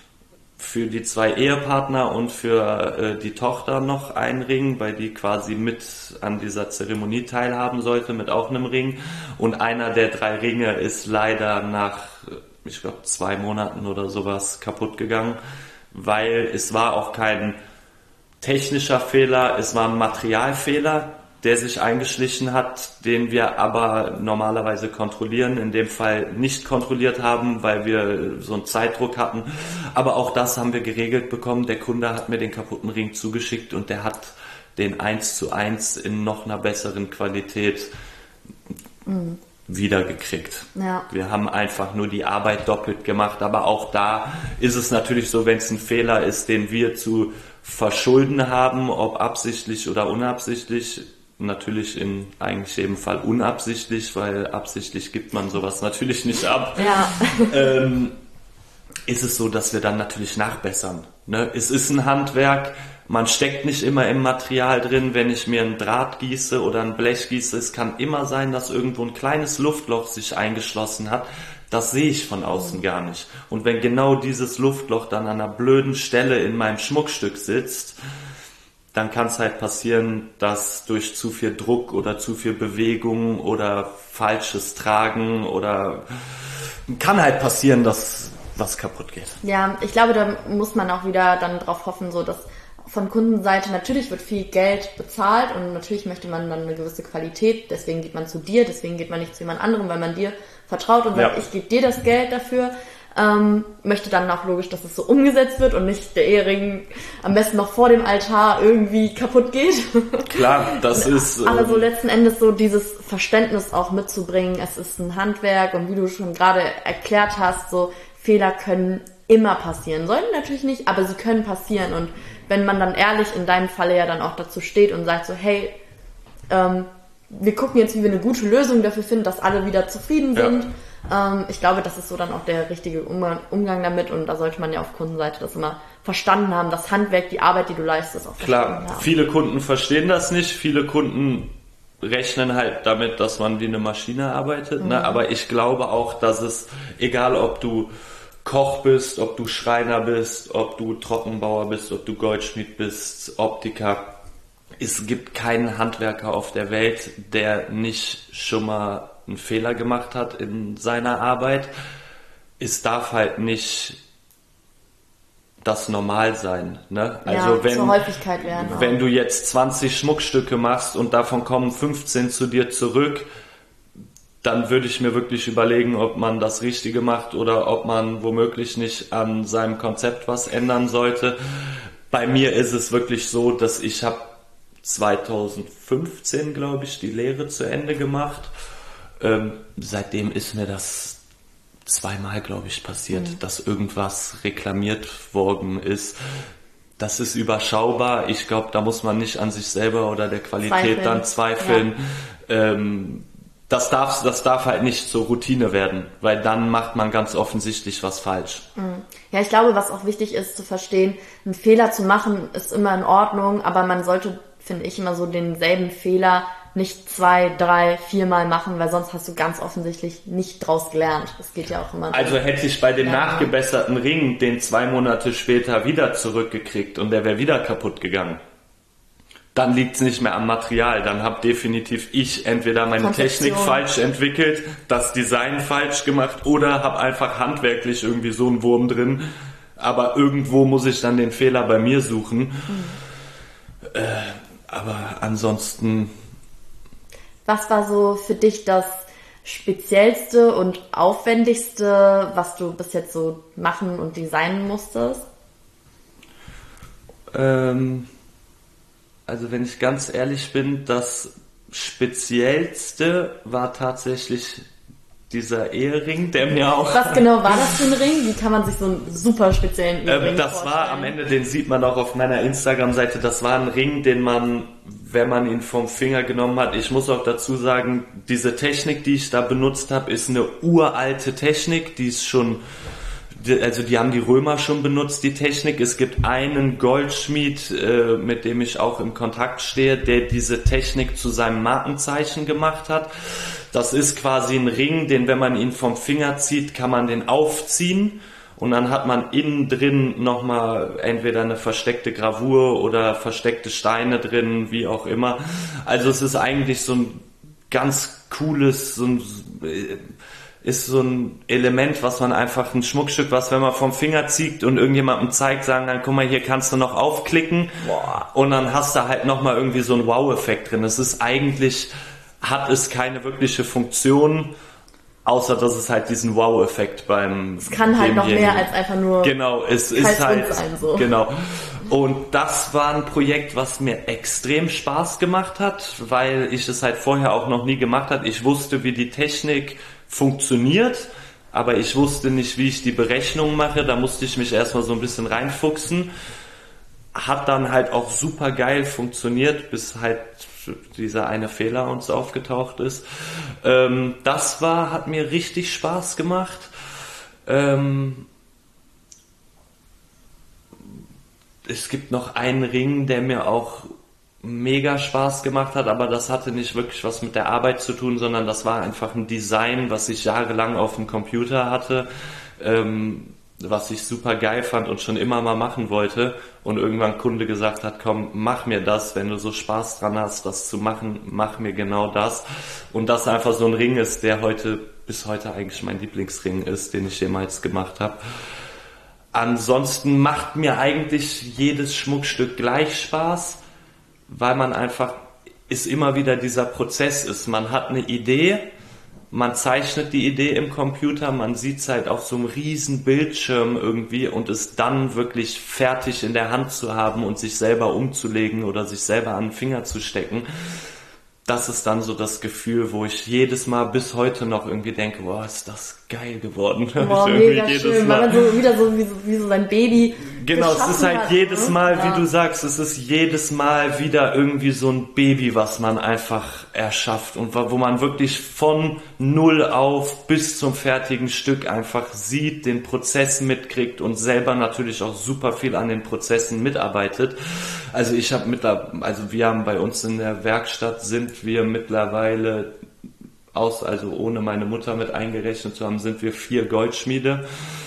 [SPEAKER 2] für die zwei Ehepartner und für äh, die Tochter noch ein Ring, weil die quasi mit an dieser Zeremonie teilhaben sollte, mit auch einem Ring. Und einer der drei Ringe ist leider nach ich glaube, zwei Monaten oder sowas kaputt gegangen, weil es war auch kein technischer Fehler, es war ein Materialfehler, der sich eingeschlichen hat, den wir aber normalerweise kontrollieren, in dem Fall nicht kontrolliert haben, weil wir so einen Zeitdruck hatten. Aber auch das haben wir geregelt bekommen. Der Kunde hat mir den kaputten Ring zugeschickt und der hat den eins zu eins in noch einer besseren Qualität mhm. wiedergekriegt.
[SPEAKER 1] Ja.
[SPEAKER 2] Wir haben einfach nur die Arbeit doppelt gemacht, aber auch da ist es natürlich so, wenn es ein Fehler ist, den wir zu verschulden haben, ob absichtlich oder unabsichtlich, natürlich in eigentlich jedem Fall unabsichtlich, weil absichtlich gibt man sowas natürlich nicht ab.
[SPEAKER 1] Ja.
[SPEAKER 2] ähm, ist es so, dass wir dann natürlich nachbessern. Ne? Es ist ein Handwerk, man steckt nicht immer im Material drin, wenn ich mir ein Draht gieße oder ein Blech gieße. Es kann immer sein, dass irgendwo ein kleines Luftloch sich eingeschlossen hat. Das sehe ich von außen gar nicht. Und wenn genau dieses Luftloch dann an einer blöden Stelle in meinem Schmuckstück sitzt, dann kann es halt passieren, dass durch zu viel Druck oder zu viel Bewegung oder falsches Tragen oder kann halt passieren, dass was kaputt geht.
[SPEAKER 1] Ja, ich glaube, da muss man auch wieder dann drauf hoffen, so dass von Kundenseite natürlich wird viel Geld bezahlt und natürlich möchte man dann eine gewisse Qualität, deswegen geht man zu dir, deswegen geht man nicht zu jemand anderem, weil man dir vertraut und sagt,
[SPEAKER 2] ja.
[SPEAKER 1] ich gebe dir das Geld dafür. Ähm, möchte dann auch logisch, dass es so umgesetzt wird und nicht der Ehering am besten noch vor dem Altar irgendwie kaputt geht.
[SPEAKER 2] Klar, das ist...
[SPEAKER 1] Aber so letzten Endes so dieses Verständnis auch mitzubringen, es ist ein Handwerk und wie du schon gerade erklärt hast, so Fehler können immer passieren. Sollten natürlich nicht, aber sie können passieren und wenn man dann ehrlich in deinem Falle ja dann auch dazu steht und sagt so, hey, ähm, wir gucken jetzt, wie wir eine gute Lösung dafür finden, dass alle wieder zufrieden sind. Ja. Ähm, ich glaube, das ist so dann auch der richtige Umgang, Umgang damit und da sollte man ja auf Kundenseite das immer verstanden haben, das Handwerk, die Arbeit, die du leistest, auch verstanden haben.
[SPEAKER 2] Klar, viele Kunden verstehen das nicht, viele Kunden rechnen halt damit, dass man wie eine Maschine arbeitet, mhm. ne? Aber ich glaube auch, dass es, egal ob du Koch bist, ob du Schreiner bist, ob du Trockenbauer bist, ob du Goldschmied bist, Optiker, es gibt keinen Handwerker auf der Welt, der nicht schon mal einen Fehler gemacht hat in seiner Arbeit. Es darf halt nicht das normal sein. Ne? Also
[SPEAKER 1] ja,
[SPEAKER 2] wenn,
[SPEAKER 1] zur Häufigkeit werden.
[SPEAKER 2] Wenn auch. Du jetzt zwanzig Schmuckstücke machst und davon kommen fünfzehn zu dir zurück, dann würde ich mir wirklich überlegen, ob man das Richtige macht oder ob man womöglich nicht an seinem Konzept was ändern sollte. Bei mir ist es wirklich so, dass ich habe zweitausendfünfzehn, glaube ich, die Lehre zu Ende gemacht. Ähm, seitdem ist mir das zweimal, glaube ich, passiert, mhm. dass irgendwas reklamiert worden ist. Das ist überschaubar. Ich glaube, da muss man nicht an sich selber oder der Qualität zweifeln. dann zweifeln. Ja. Ähm, das darf, das darf halt nicht zur Routine werden, weil dann macht man ganz offensichtlich was falsch.
[SPEAKER 1] Mhm. Ja, ich glaube, was auch wichtig ist zu verstehen, einen Fehler zu machen ist immer in Ordnung, aber man sollte, finde ich, immer so denselben Fehler nicht zwei, drei, viermal machen, weil sonst hast du ganz offensichtlich nicht draus gelernt. Das geht ja auch immer.
[SPEAKER 2] Also hätte ich bei dem ja. nachgebesserten Ring den zwei Monate später wieder zurückgekriegt und der wäre wieder kaputt gegangen, dann liegt es nicht mehr am Material. Dann habe definitiv ich entweder meine Technik falsch entwickelt, das Design falsch gemacht oder habe einfach handwerklich irgendwie so einen Wurm drin. Aber irgendwo muss ich dann den Fehler bei mir suchen. Mhm. Äh, aber ansonsten...
[SPEAKER 1] Was war so für dich das speziellste und aufwendigste, was du bis jetzt so machen und designen musstest?
[SPEAKER 2] Ähm, also wenn ich ganz ehrlich bin, das speziellste war tatsächlich dieser Ehering, der mir auch...
[SPEAKER 1] Was genau war das für ein Ring? Wie kann man sich so einen super speziellen Ehering
[SPEAKER 2] ähm, Das
[SPEAKER 1] vorstellen?
[SPEAKER 2] war am Ende, den sieht man auch auf meiner Instagram-Seite, das war ein Ring, den man, wenn man ihn vom Finger genommen hat, ich muss auch dazu sagen, diese Technik, die ich da benutzt habe, ist eine uralte Technik, die ist schon... Also die haben die Römer schon benutzt, die Technik. Es gibt einen Goldschmied, äh, mit dem ich auch im Kontakt stehe, der diese Technik zu seinem Markenzeichen gemacht hat. Das ist quasi ein Ring, den, wenn man ihn vom Finger zieht, kann man den aufziehen und dann hat man innen drin nochmal entweder eine versteckte Gravur oder versteckte Steine drin, wie auch immer. Also es ist eigentlich so ein ganz cooles, so ein... ist so ein Element, was man einfach, ein Schmuckstück, was wenn man vom Finger zieht und irgendjemandem zeigt, sagen dann, guck mal, hier kannst du noch aufklicken. Boah. Und dann hast du halt nochmal irgendwie so einen Wow-Effekt drin. Es ist eigentlich, hat es keine wirkliche Funktion, außer dass es halt diesen Wow-Effekt beim...
[SPEAKER 1] Es kann halt noch mehr als einfach nur...
[SPEAKER 2] Genau, es ist halt... Sein, so. Genau. Und das war ein Projekt, was mir extrem Spaß gemacht hat, weil ich es halt vorher auch noch nie gemacht habe. Ich wusste, wie die Technik funktioniert, aber ich wusste nicht, wie ich die Berechnung mache. Da musste ich mich erstmal so ein bisschen reinfuchsen. Hat dann halt auch super geil funktioniert, bis halt dieser eine Fehler uns aufgetaucht ist. Ähm, das war, hat mir richtig Spaß gemacht. Ähm, es gibt noch einen Ring, der mir auch mega Spaß gemacht hat, aber das hatte nicht wirklich was mit der Arbeit zu tun, sondern das war einfach ein Design, was ich jahrelang auf dem Computer hatte, ähm, was ich super geil fand und schon immer mal machen wollte und irgendwann ein Kunde gesagt hat, komm, mach mir das, wenn du so Spaß dran hast, das zu machen, mach mir genau das. Und das einfach so ein Ring ist, der heute, bis heute eigentlich mein Lieblingsring ist, den ich jemals gemacht habe. Ansonsten macht mir eigentlich jedes Schmuckstück gleich Spaß, weil man einfach, ist immer wieder dieser Prozess ist. Man hat eine Idee, man zeichnet die Idee im Computer, man sieht es halt auf so einem riesen Bildschirm irgendwie und es dann wirklich fertig in der Hand zu haben und sich selber umzulegen oder sich selber an den Finger zu stecken. Das ist dann so das Gefühl, wo ich jedes Mal bis heute noch irgendwie denke, boah, ist das geil geworden.
[SPEAKER 1] Boah, mega schön, weil man so wieder so wie, so wie so sein Baby
[SPEAKER 2] Genau, es ist halt
[SPEAKER 1] hat,
[SPEAKER 2] jedes
[SPEAKER 1] ne?
[SPEAKER 2] Mal,
[SPEAKER 1] ja.
[SPEAKER 2] wie du sagst, es ist jedes Mal wieder irgendwie so ein Baby, was man einfach erschafft und wo man wirklich von null auf bis zum fertigen Stück einfach sieht, den Prozess mitkriegt und selber natürlich auch super viel an den Prozessen mitarbeitet. Also ich habe mittlerweile, also wir haben bei uns in der Werkstatt sind wir mittlerweile aus, also ohne meine Mutter mit eingerechnet zu haben, sind wir vier Goldschmiede.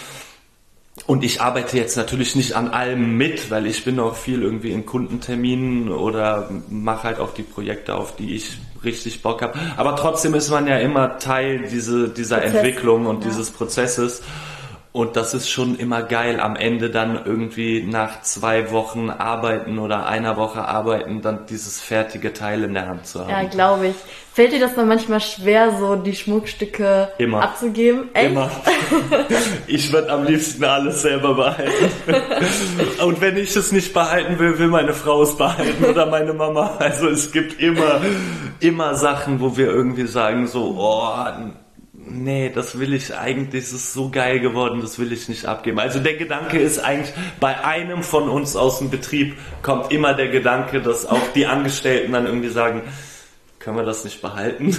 [SPEAKER 2] Und ich arbeite jetzt natürlich nicht an allem mit, weil ich bin auch viel irgendwie in Kundenterminen oder mache halt auch die Projekte, auf die ich richtig Bock habe. Aber trotzdem ist man ja immer Teil diese, dieser
[SPEAKER 1] Prozess,
[SPEAKER 2] Entwicklung und
[SPEAKER 1] ja.
[SPEAKER 2] dieses Prozesses. Und das ist schon immer geil, am Ende dann irgendwie nach zwei Wochen arbeiten oder einer Woche arbeiten, dann dieses fertige Teil in der Hand zu haben.
[SPEAKER 1] Ja, glaube ich. Fällt dir das dann manchmal schwer, so die Schmuckstücke
[SPEAKER 2] Immer.
[SPEAKER 1] abzugeben? Echt?
[SPEAKER 2] Immer. Ich würde am liebsten alles selber behalten. Und wenn ich es nicht behalten will, will meine Frau es behalten oder meine Mama. Also es gibt immer, immer Sachen, wo wir irgendwie sagen so, oh, nee, das will ich eigentlich, es ist so geil geworden, das will ich nicht abgeben. Also der Gedanke ist eigentlich, bei einem von uns aus dem Betrieb kommt immer der Gedanke, dass auch die Angestellten dann irgendwie sagen, können wir das nicht behalten?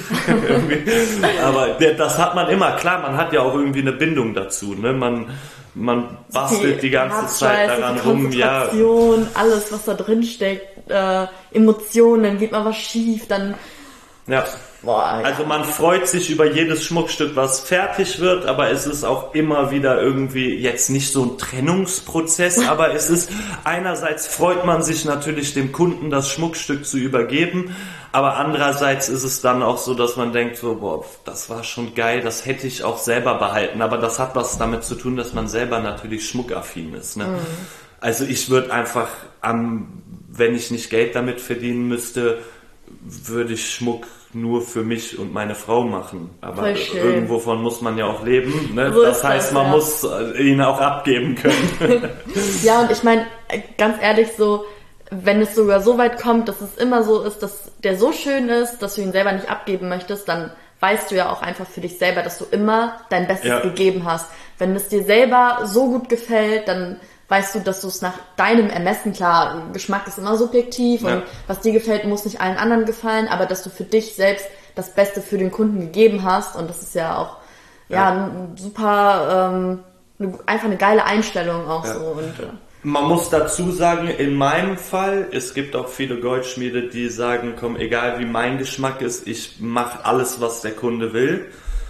[SPEAKER 2] Aber das hat man immer, klar, man hat ja auch irgendwie eine Bindung dazu, ne? Man, man bastelt die, die ganze Zeit daran rum, ja.
[SPEAKER 1] Alles, was da drin steckt, äh, Emotionen, dann geht mal was schief, dann...
[SPEAKER 2] Ja.
[SPEAKER 1] Boah, ja.
[SPEAKER 2] Also man freut sich über jedes Schmuckstück, was fertig wird, aber es ist auch immer wieder irgendwie jetzt nicht so ein Trennungsprozess, aber es ist einerseits freut man sich natürlich dem Kunden das Schmuckstück zu übergeben, aber andererseits ist es dann auch so, dass man denkt so, boah, das war schon geil, das hätte ich auch selber behalten, aber das hat was damit zu tun, dass man selber natürlich schmuckaffin ist, ne? Mhm. Also ich würde einfach, am, wenn ich nicht Geld damit verdienen müsste, würde ich Schmuck nur für mich und meine Frau machen. Aber irgendwovon muss man ja auch leben. Ne?
[SPEAKER 1] So
[SPEAKER 2] das heißt,
[SPEAKER 1] das,
[SPEAKER 2] man
[SPEAKER 1] ja.
[SPEAKER 2] muss ihn auch abgeben können.
[SPEAKER 1] Ja, und ich meine, ganz ehrlich, so, wenn es sogar so weit kommt, dass es immer so ist, dass der so schön ist, dass du ihn selber nicht abgeben möchtest, dann weißt du ja auch einfach für dich selber, dass du immer dein Bestes ja. gegeben hast. Wenn es dir selber so gut gefällt, dann weißt du, dass du es nach deinem Ermessen, klar, Geschmack ist immer subjektiv ja. und was dir gefällt, muss nicht allen anderen gefallen, aber dass du für dich selbst das Beste für den Kunden gegeben hast und das ist ja auch ja, ja ein super, ähm, einfach eine geile Einstellung auch ja. so. Und, äh,
[SPEAKER 2] man muss dazu sagen, in meinem Fall, es gibt auch viele Goldschmiede, die sagen, komm, egal wie mein Geschmack ist, ich mache alles, was der Kunde will.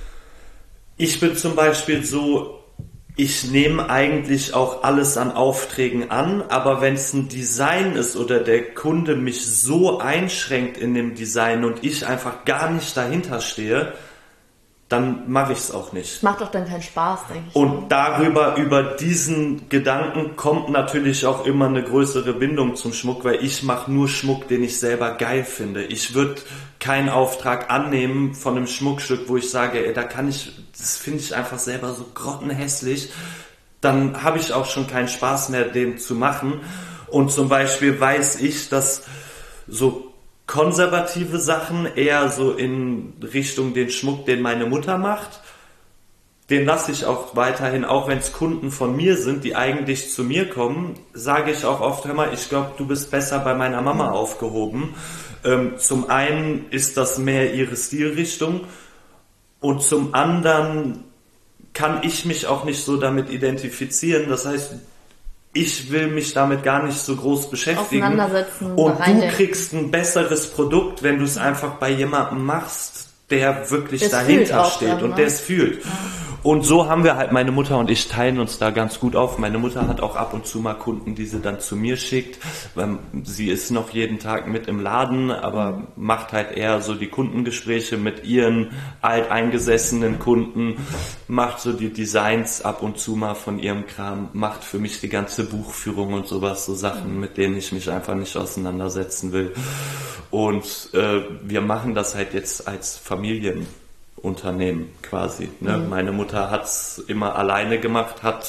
[SPEAKER 2] Ich bin zum Beispiel so, ich nehme eigentlich auch alles an Aufträgen an, aber wenn es ein Design ist oder der Kunde mich so einschränkt in dem Design und ich einfach gar nicht dahinter stehe, dann mache ich es auch nicht.
[SPEAKER 1] Macht doch dann keinen Spaß, denke ich.
[SPEAKER 2] Und darüber, über diesen Gedanken kommt natürlich auch immer eine größere Bindung zum Schmuck, weil ich mache nur Schmuck, den ich selber geil finde. Ich würde keinen Auftrag annehmen von einem Schmuckstück, wo ich sage, ey, da kann ich, das finde ich einfach selber so grottenhässlich. Dann habe ich auch schon keinen Spaß mehr, den zu machen. Und zum Beispiel weiß ich, dass so konservative Sachen eher so in Richtung den Schmuck, den meine Mutter macht, den lasse ich auch weiterhin, auch wenn es Kunden von mir sind, die eigentlich zu mir kommen, sage ich auch oft, hör mal, ich glaube, du bist besser bei meiner Mama aufgehoben. Ähm, zum einen ist das mehr ihre Stilrichtung und zum anderen kann ich mich auch nicht so damit identifizieren, das heißt, ich will mich damit gar nicht so groß beschäftigen
[SPEAKER 1] Auseinandersetzen,
[SPEAKER 2] und du kriegst ein besseres Produkt, wenn du es einfach bei jemandem machst, der wirklich
[SPEAKER 1] das
[SPEAKER 2] dahinter steht
[SPEAKER 1] dann,
[SPEAKER 2] und
[SPEAKER 1] ne?
[SPEAKER 2] der es fühlt. Ja. Und so haben wir halt, meine Mutter und ich teilen uns da ganz gut auf. Meine Mutter hat auch ab und zu mal Kunden, die sie dann zu mir schickt. Weil sie ist noch jeden Tag mit im Laden, aber macht halt eher so die Kundengespräche mit ihren alteingesessenen Kunden, macht so die Designs ab und zu mal von ihrem Kram, macht für mich die ganze Buchführung und sowas, so Sachen, mit denen ich mich einfach nicht auseinandersetzen will. Und äh, wir machen das halt jetzt als Familien. Unternehmen quasi. Ne? Mhm. Meine Mutter hat's immer alleine gemacht, hat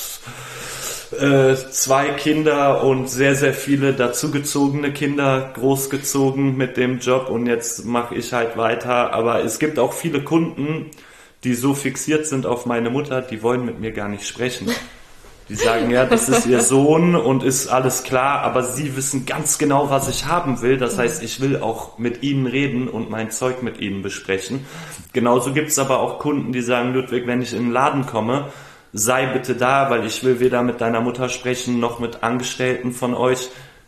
[SPEAKER 2] äh, zwei Kinder und sehr, sehr viele dazugezogene Kinder großgezogen mit dem Job und jetzt mache ich halt weiter. Aber es gibt auch viele Kunden, die so fixiert sind auf meine Mutter, die wollen mit mir gar nicht sprechen. Die sagen, ja, das ist ihr Sohn und ist alles klar, aber sie wissen ganz genau, was ich haben will. Das heißt, ich will auch mit ihnen reden und mein Zeug mit ihnen besprechen. Genauso gibt's aber auch Kunden, die sagen, Ludwig, wenn ich in den Laden komme, sei bitte da, weil ich will weder mit deiner Mutter sprechen, noch mit Angestellten von euch.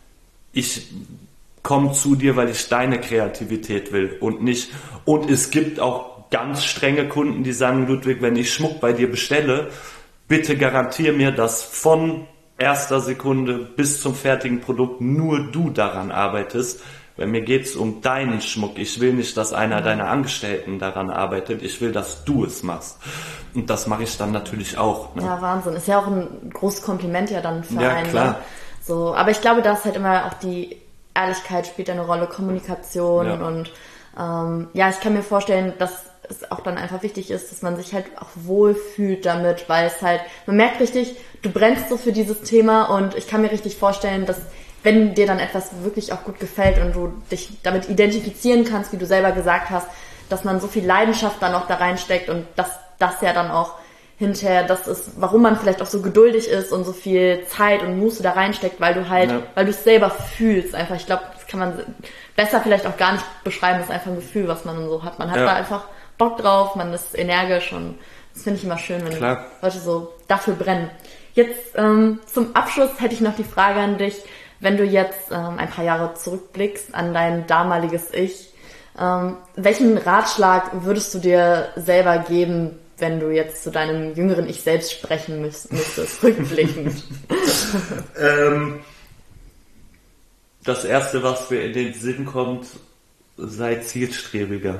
[SPEAKER 2] Ich komme zu dir, weil ich deine Kreativität will und nicht. Und es gibt auch ganz strenge Kunden, die sagen, Ludwig, wenn ich Schmuck bei dir bestelle, bitte garantiere mir, dass von erster Sekunde bis zum fertigen Produkt nur du daran arbeitest. Weil mir geht's um deinen Schmuck. Ich will nicht, dass einer deiner Angestellten daran arbeitet. Ich will, dass du es machst. Und das mache ich dann natürlich auch. Ne?
[SPEAKER 1] Ja, Wahnsinn. Ist ja auch ein großes Kompliment ja dann für
[SPEAKER 2] ja,
[SPEAKER 1] einen.
[SPEAKER 2] Klar.
[SPEAKER 1] Ne? So, aber ich glaube, da ist halt immer auch die Ehrlichkeit spielt eine Rolle, Kommunikation. Ja. Und ähm, ja, ich kann mir vorstellen, dass es auch dann einfach wichtig ist, dass man sich halt auch wohlfühlt damit, weil es halt, man merkt richtig, du brennst so für dieses Thema und ich kann mir richtig vorstellen, dass wenn dir dann etwas wirklich auch gut gefällt und du dich damit identifizieren kannst, wie du selber gesagt hast, dass man so viel Leidenschaft dann auch da reinsteckt und dass das ja dann auch hinterher das ist, warum man vielleicht auch so geduldig ist und so viel Zeit und Muße da reinsteckt, weil du halt, ja. weil du es selber fühlst einfach. Ich glaube, das kann man besser vielleicht auch gar nicht beschreiben, das ist einfach ein Gefühl, was man so hat. Man hat ja. da einfach Bock drauf, man ist energisch und das finde ich immer schön, wenn Klar. Leute so dafür brennen. Jetzt ähm, zum Abschluss hätte ich noch die Frage an dich, wenn du jetzt ähm, ein paar Jahre zurückblickst an dein damaliges Ich, ähm, welchen Ratschlag würdest du dir selber geben, wenn du jetzt zu deinem jüngeren Ich selbst sprechen müsst, müsstest, rückblickend?
[SPEAKER 2] ähm, das Erste, was mir in den Sinn kommt, sei zielstrebiger.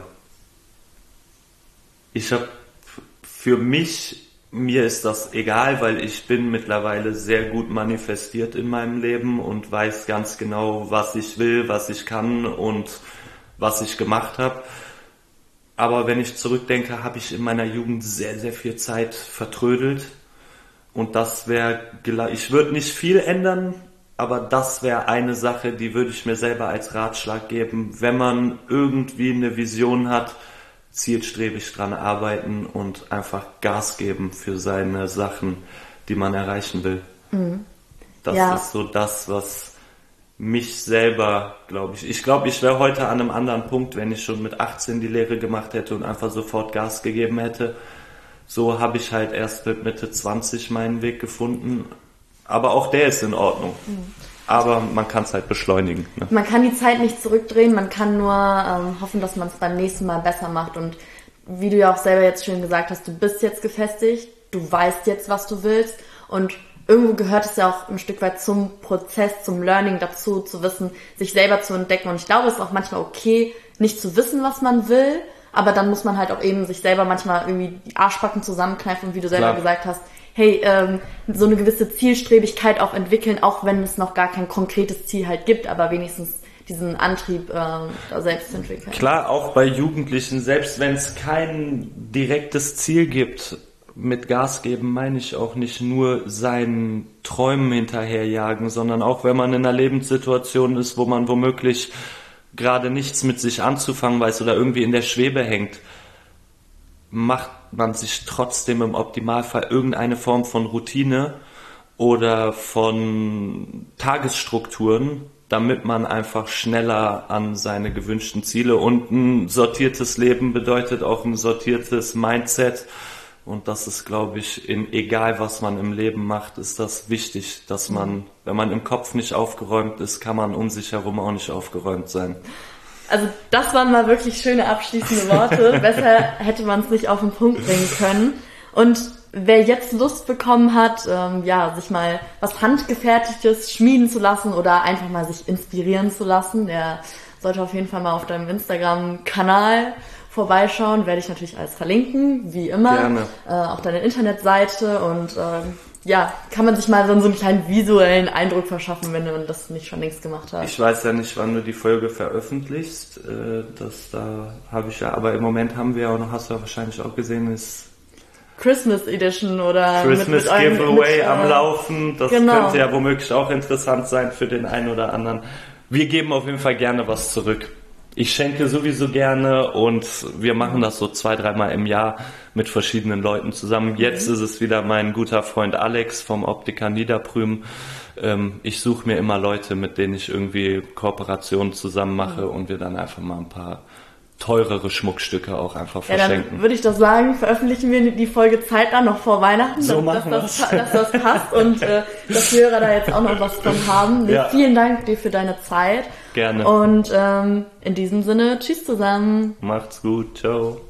[SPEAKER 2] Ich habe für mich, mir ist das egal, weil ich bin mittlerweile sehr gut manifestiert in meinem Leben und weiß ganz genau, was ich will, was ich kann und was ich gemacht habe. Aber wenn ich zurückdenke, habe ich in meiner Jugend sehr, sehr viel Zeit vertrödelt und das wäre, ich würde nicht viel ändern, aber das wäre eine Sache, die würde ich mir selber als Ratschlag geben, wenn man irgendwie eine Vision hat, zielstrebig dran arbeiten und einfach Gas geben für seine Sachen, die man erreichen will. Mhm. Das ja. ist so das, was mich selber, glaube ich, ich glaube, ich wäre heute an einem anderen Punkt, wenn ich schon mit achtzehn die Lehre gemacht hätte und einfach sofort Gas gegeben hätte. So habe ich halt erst mit Mitte zwanzig meinen Weg gefunden, aber auch der ist in Ordnung. Mhm. Aber man kann es halt beschleunigen. Ne?
[SPEAKER 1] Man kann die Zeit nicht zurückdrehen, man kann nur ähm, hoffen, dass man es beim nächsten Mal besser macht. Und wie du ja auch selber jetzt schön gesagt hast, du bist jetzt gefestigt, du weißt jetzt, was du willst. Und irgendwo gehört es ja auch ein Stück weit zum Prozess, zum Learning dazu, zu wissen, sich selber zu entdecken. Und ich glaube, es ist auch manchmal okay, nicht zu wissen, was man will. Aber dann muss man halt auch eben sich selber manchmal irgendwie die Arschbacken zusammenkneifen und wie du selber Klar. gesagt hast, hey, ähm, so eine gewisse Zielstrebigkeit auch entwickeln, auch wenn es noch gar kein konkretes Ziel halt gibt, aber wenigstens diesen Antrieb äh, da selbst zu entwickeln.
[SPEAKER 2] Klar, auch bei Jugendlichen, selbst wenn es kein direktes Ziel gibt, mit Gas geben meine ich auch nicht nur seinen Träumen hinterherjagen, sondern auch wenn man in einer Lebenssituation ist, wo man womöglich gerade nichts mit sich anzufangen weiß oder irgendwie in der Schwebe hängt, macht man sich trotzdem im Optimalfall irgendeine Form von Routine oder von Tagesstrukturen, damit man einfach schneller an seine gewünschten Ziele, und ein sortiertes Leben bedeutet auch ein sortiertes Mindset, und das ist, glaube ich, in egal was man im Leben macht, ist das wichtig, dass man, wenn man im Kopf nicht aufgeräumt ist, kann man um sich herum auch nicht aufgeräumt sein.
[SPEAKER 1] Also das waren mal wirklich schöne abschließende Worte. Besser hätte man es nicht auf den Punkt bringen können. Und wer jetzt Lust bekommen hat, ähm, ja, sich mal was Handgefertigtes schmieden zu lassen oder einfach mal sich inspirieren zu lassen, der sollte auf jeden Fall mal auf deinem Instagram-Kanal vorbeischauen. Werde ich natürlich alles verlinken, wie immer.
[SPEAKER 2] Gerne.
[SPEAKER 1] Äh, auch deine Internetseite und äh, ja, kann man sich mal so, so einen kleinen visuellen Eindruck verschaffen, wenn man das nicht schon längst gemacht hat.
[SPEAKER 2] Ich weiß ja nicht, wann du die Folge veröffentlichst. Äh, das da habe ich ja, aber im Moment haben wir ja auch noch, hast du ja wahrscheinlich auch gesehen, ist
[SPEAKER 1] Christmas Edition oder
[SPEAKER 2] Christmas
[SPEAKER 1] mit, mit eurem,
[SPEAKER 2] Giveaway
[SPEAKER 1] mit,
[SPEAKER 2] am
[SPEAKER 1] äh,
[SPEAKER 2] Laufen. Das
[SPEAKER 1] genau.
[SPEAKER 2] könnte ja womöglich auch interessant sein für den einen oder anderen. Wir geben auf jeden Fall gerne was zurück. Ich schenke sowieso gerne und wir machen das so zwei, dreimal im Jahr mit verschiedenen Leuten zusammen. Jetzt mhm. ist es wieder mein guter Freund Alex vom Optiker Niederprüm. Ähm, ich suche mir immer Leute, mit denen ich irgendwie Kooperationen zusammen mache mhm. und wir dann einfach mal ein paar teurere Schmuckstücke auch einfach verschenken.
[SPEAKER 1] Ja, dann würde ich das sagen, veröffentlichen wir die Folge zeitnah noch vor Weihnachten,
[SPEAKER 2] so
[SPEAKER 1] dass, dass, das, dass das passt und äh, dass die Hörer da jetzt auch noch was von haben. Ja. Vielen Dank dir für deine Zeit.
[SPEAKER 2] Gerne.
[SPEAKER 1] Und ähm, in diesem Sinne, tschüss zusammen.
[SPEAKER 2] Macht's gut, ciao.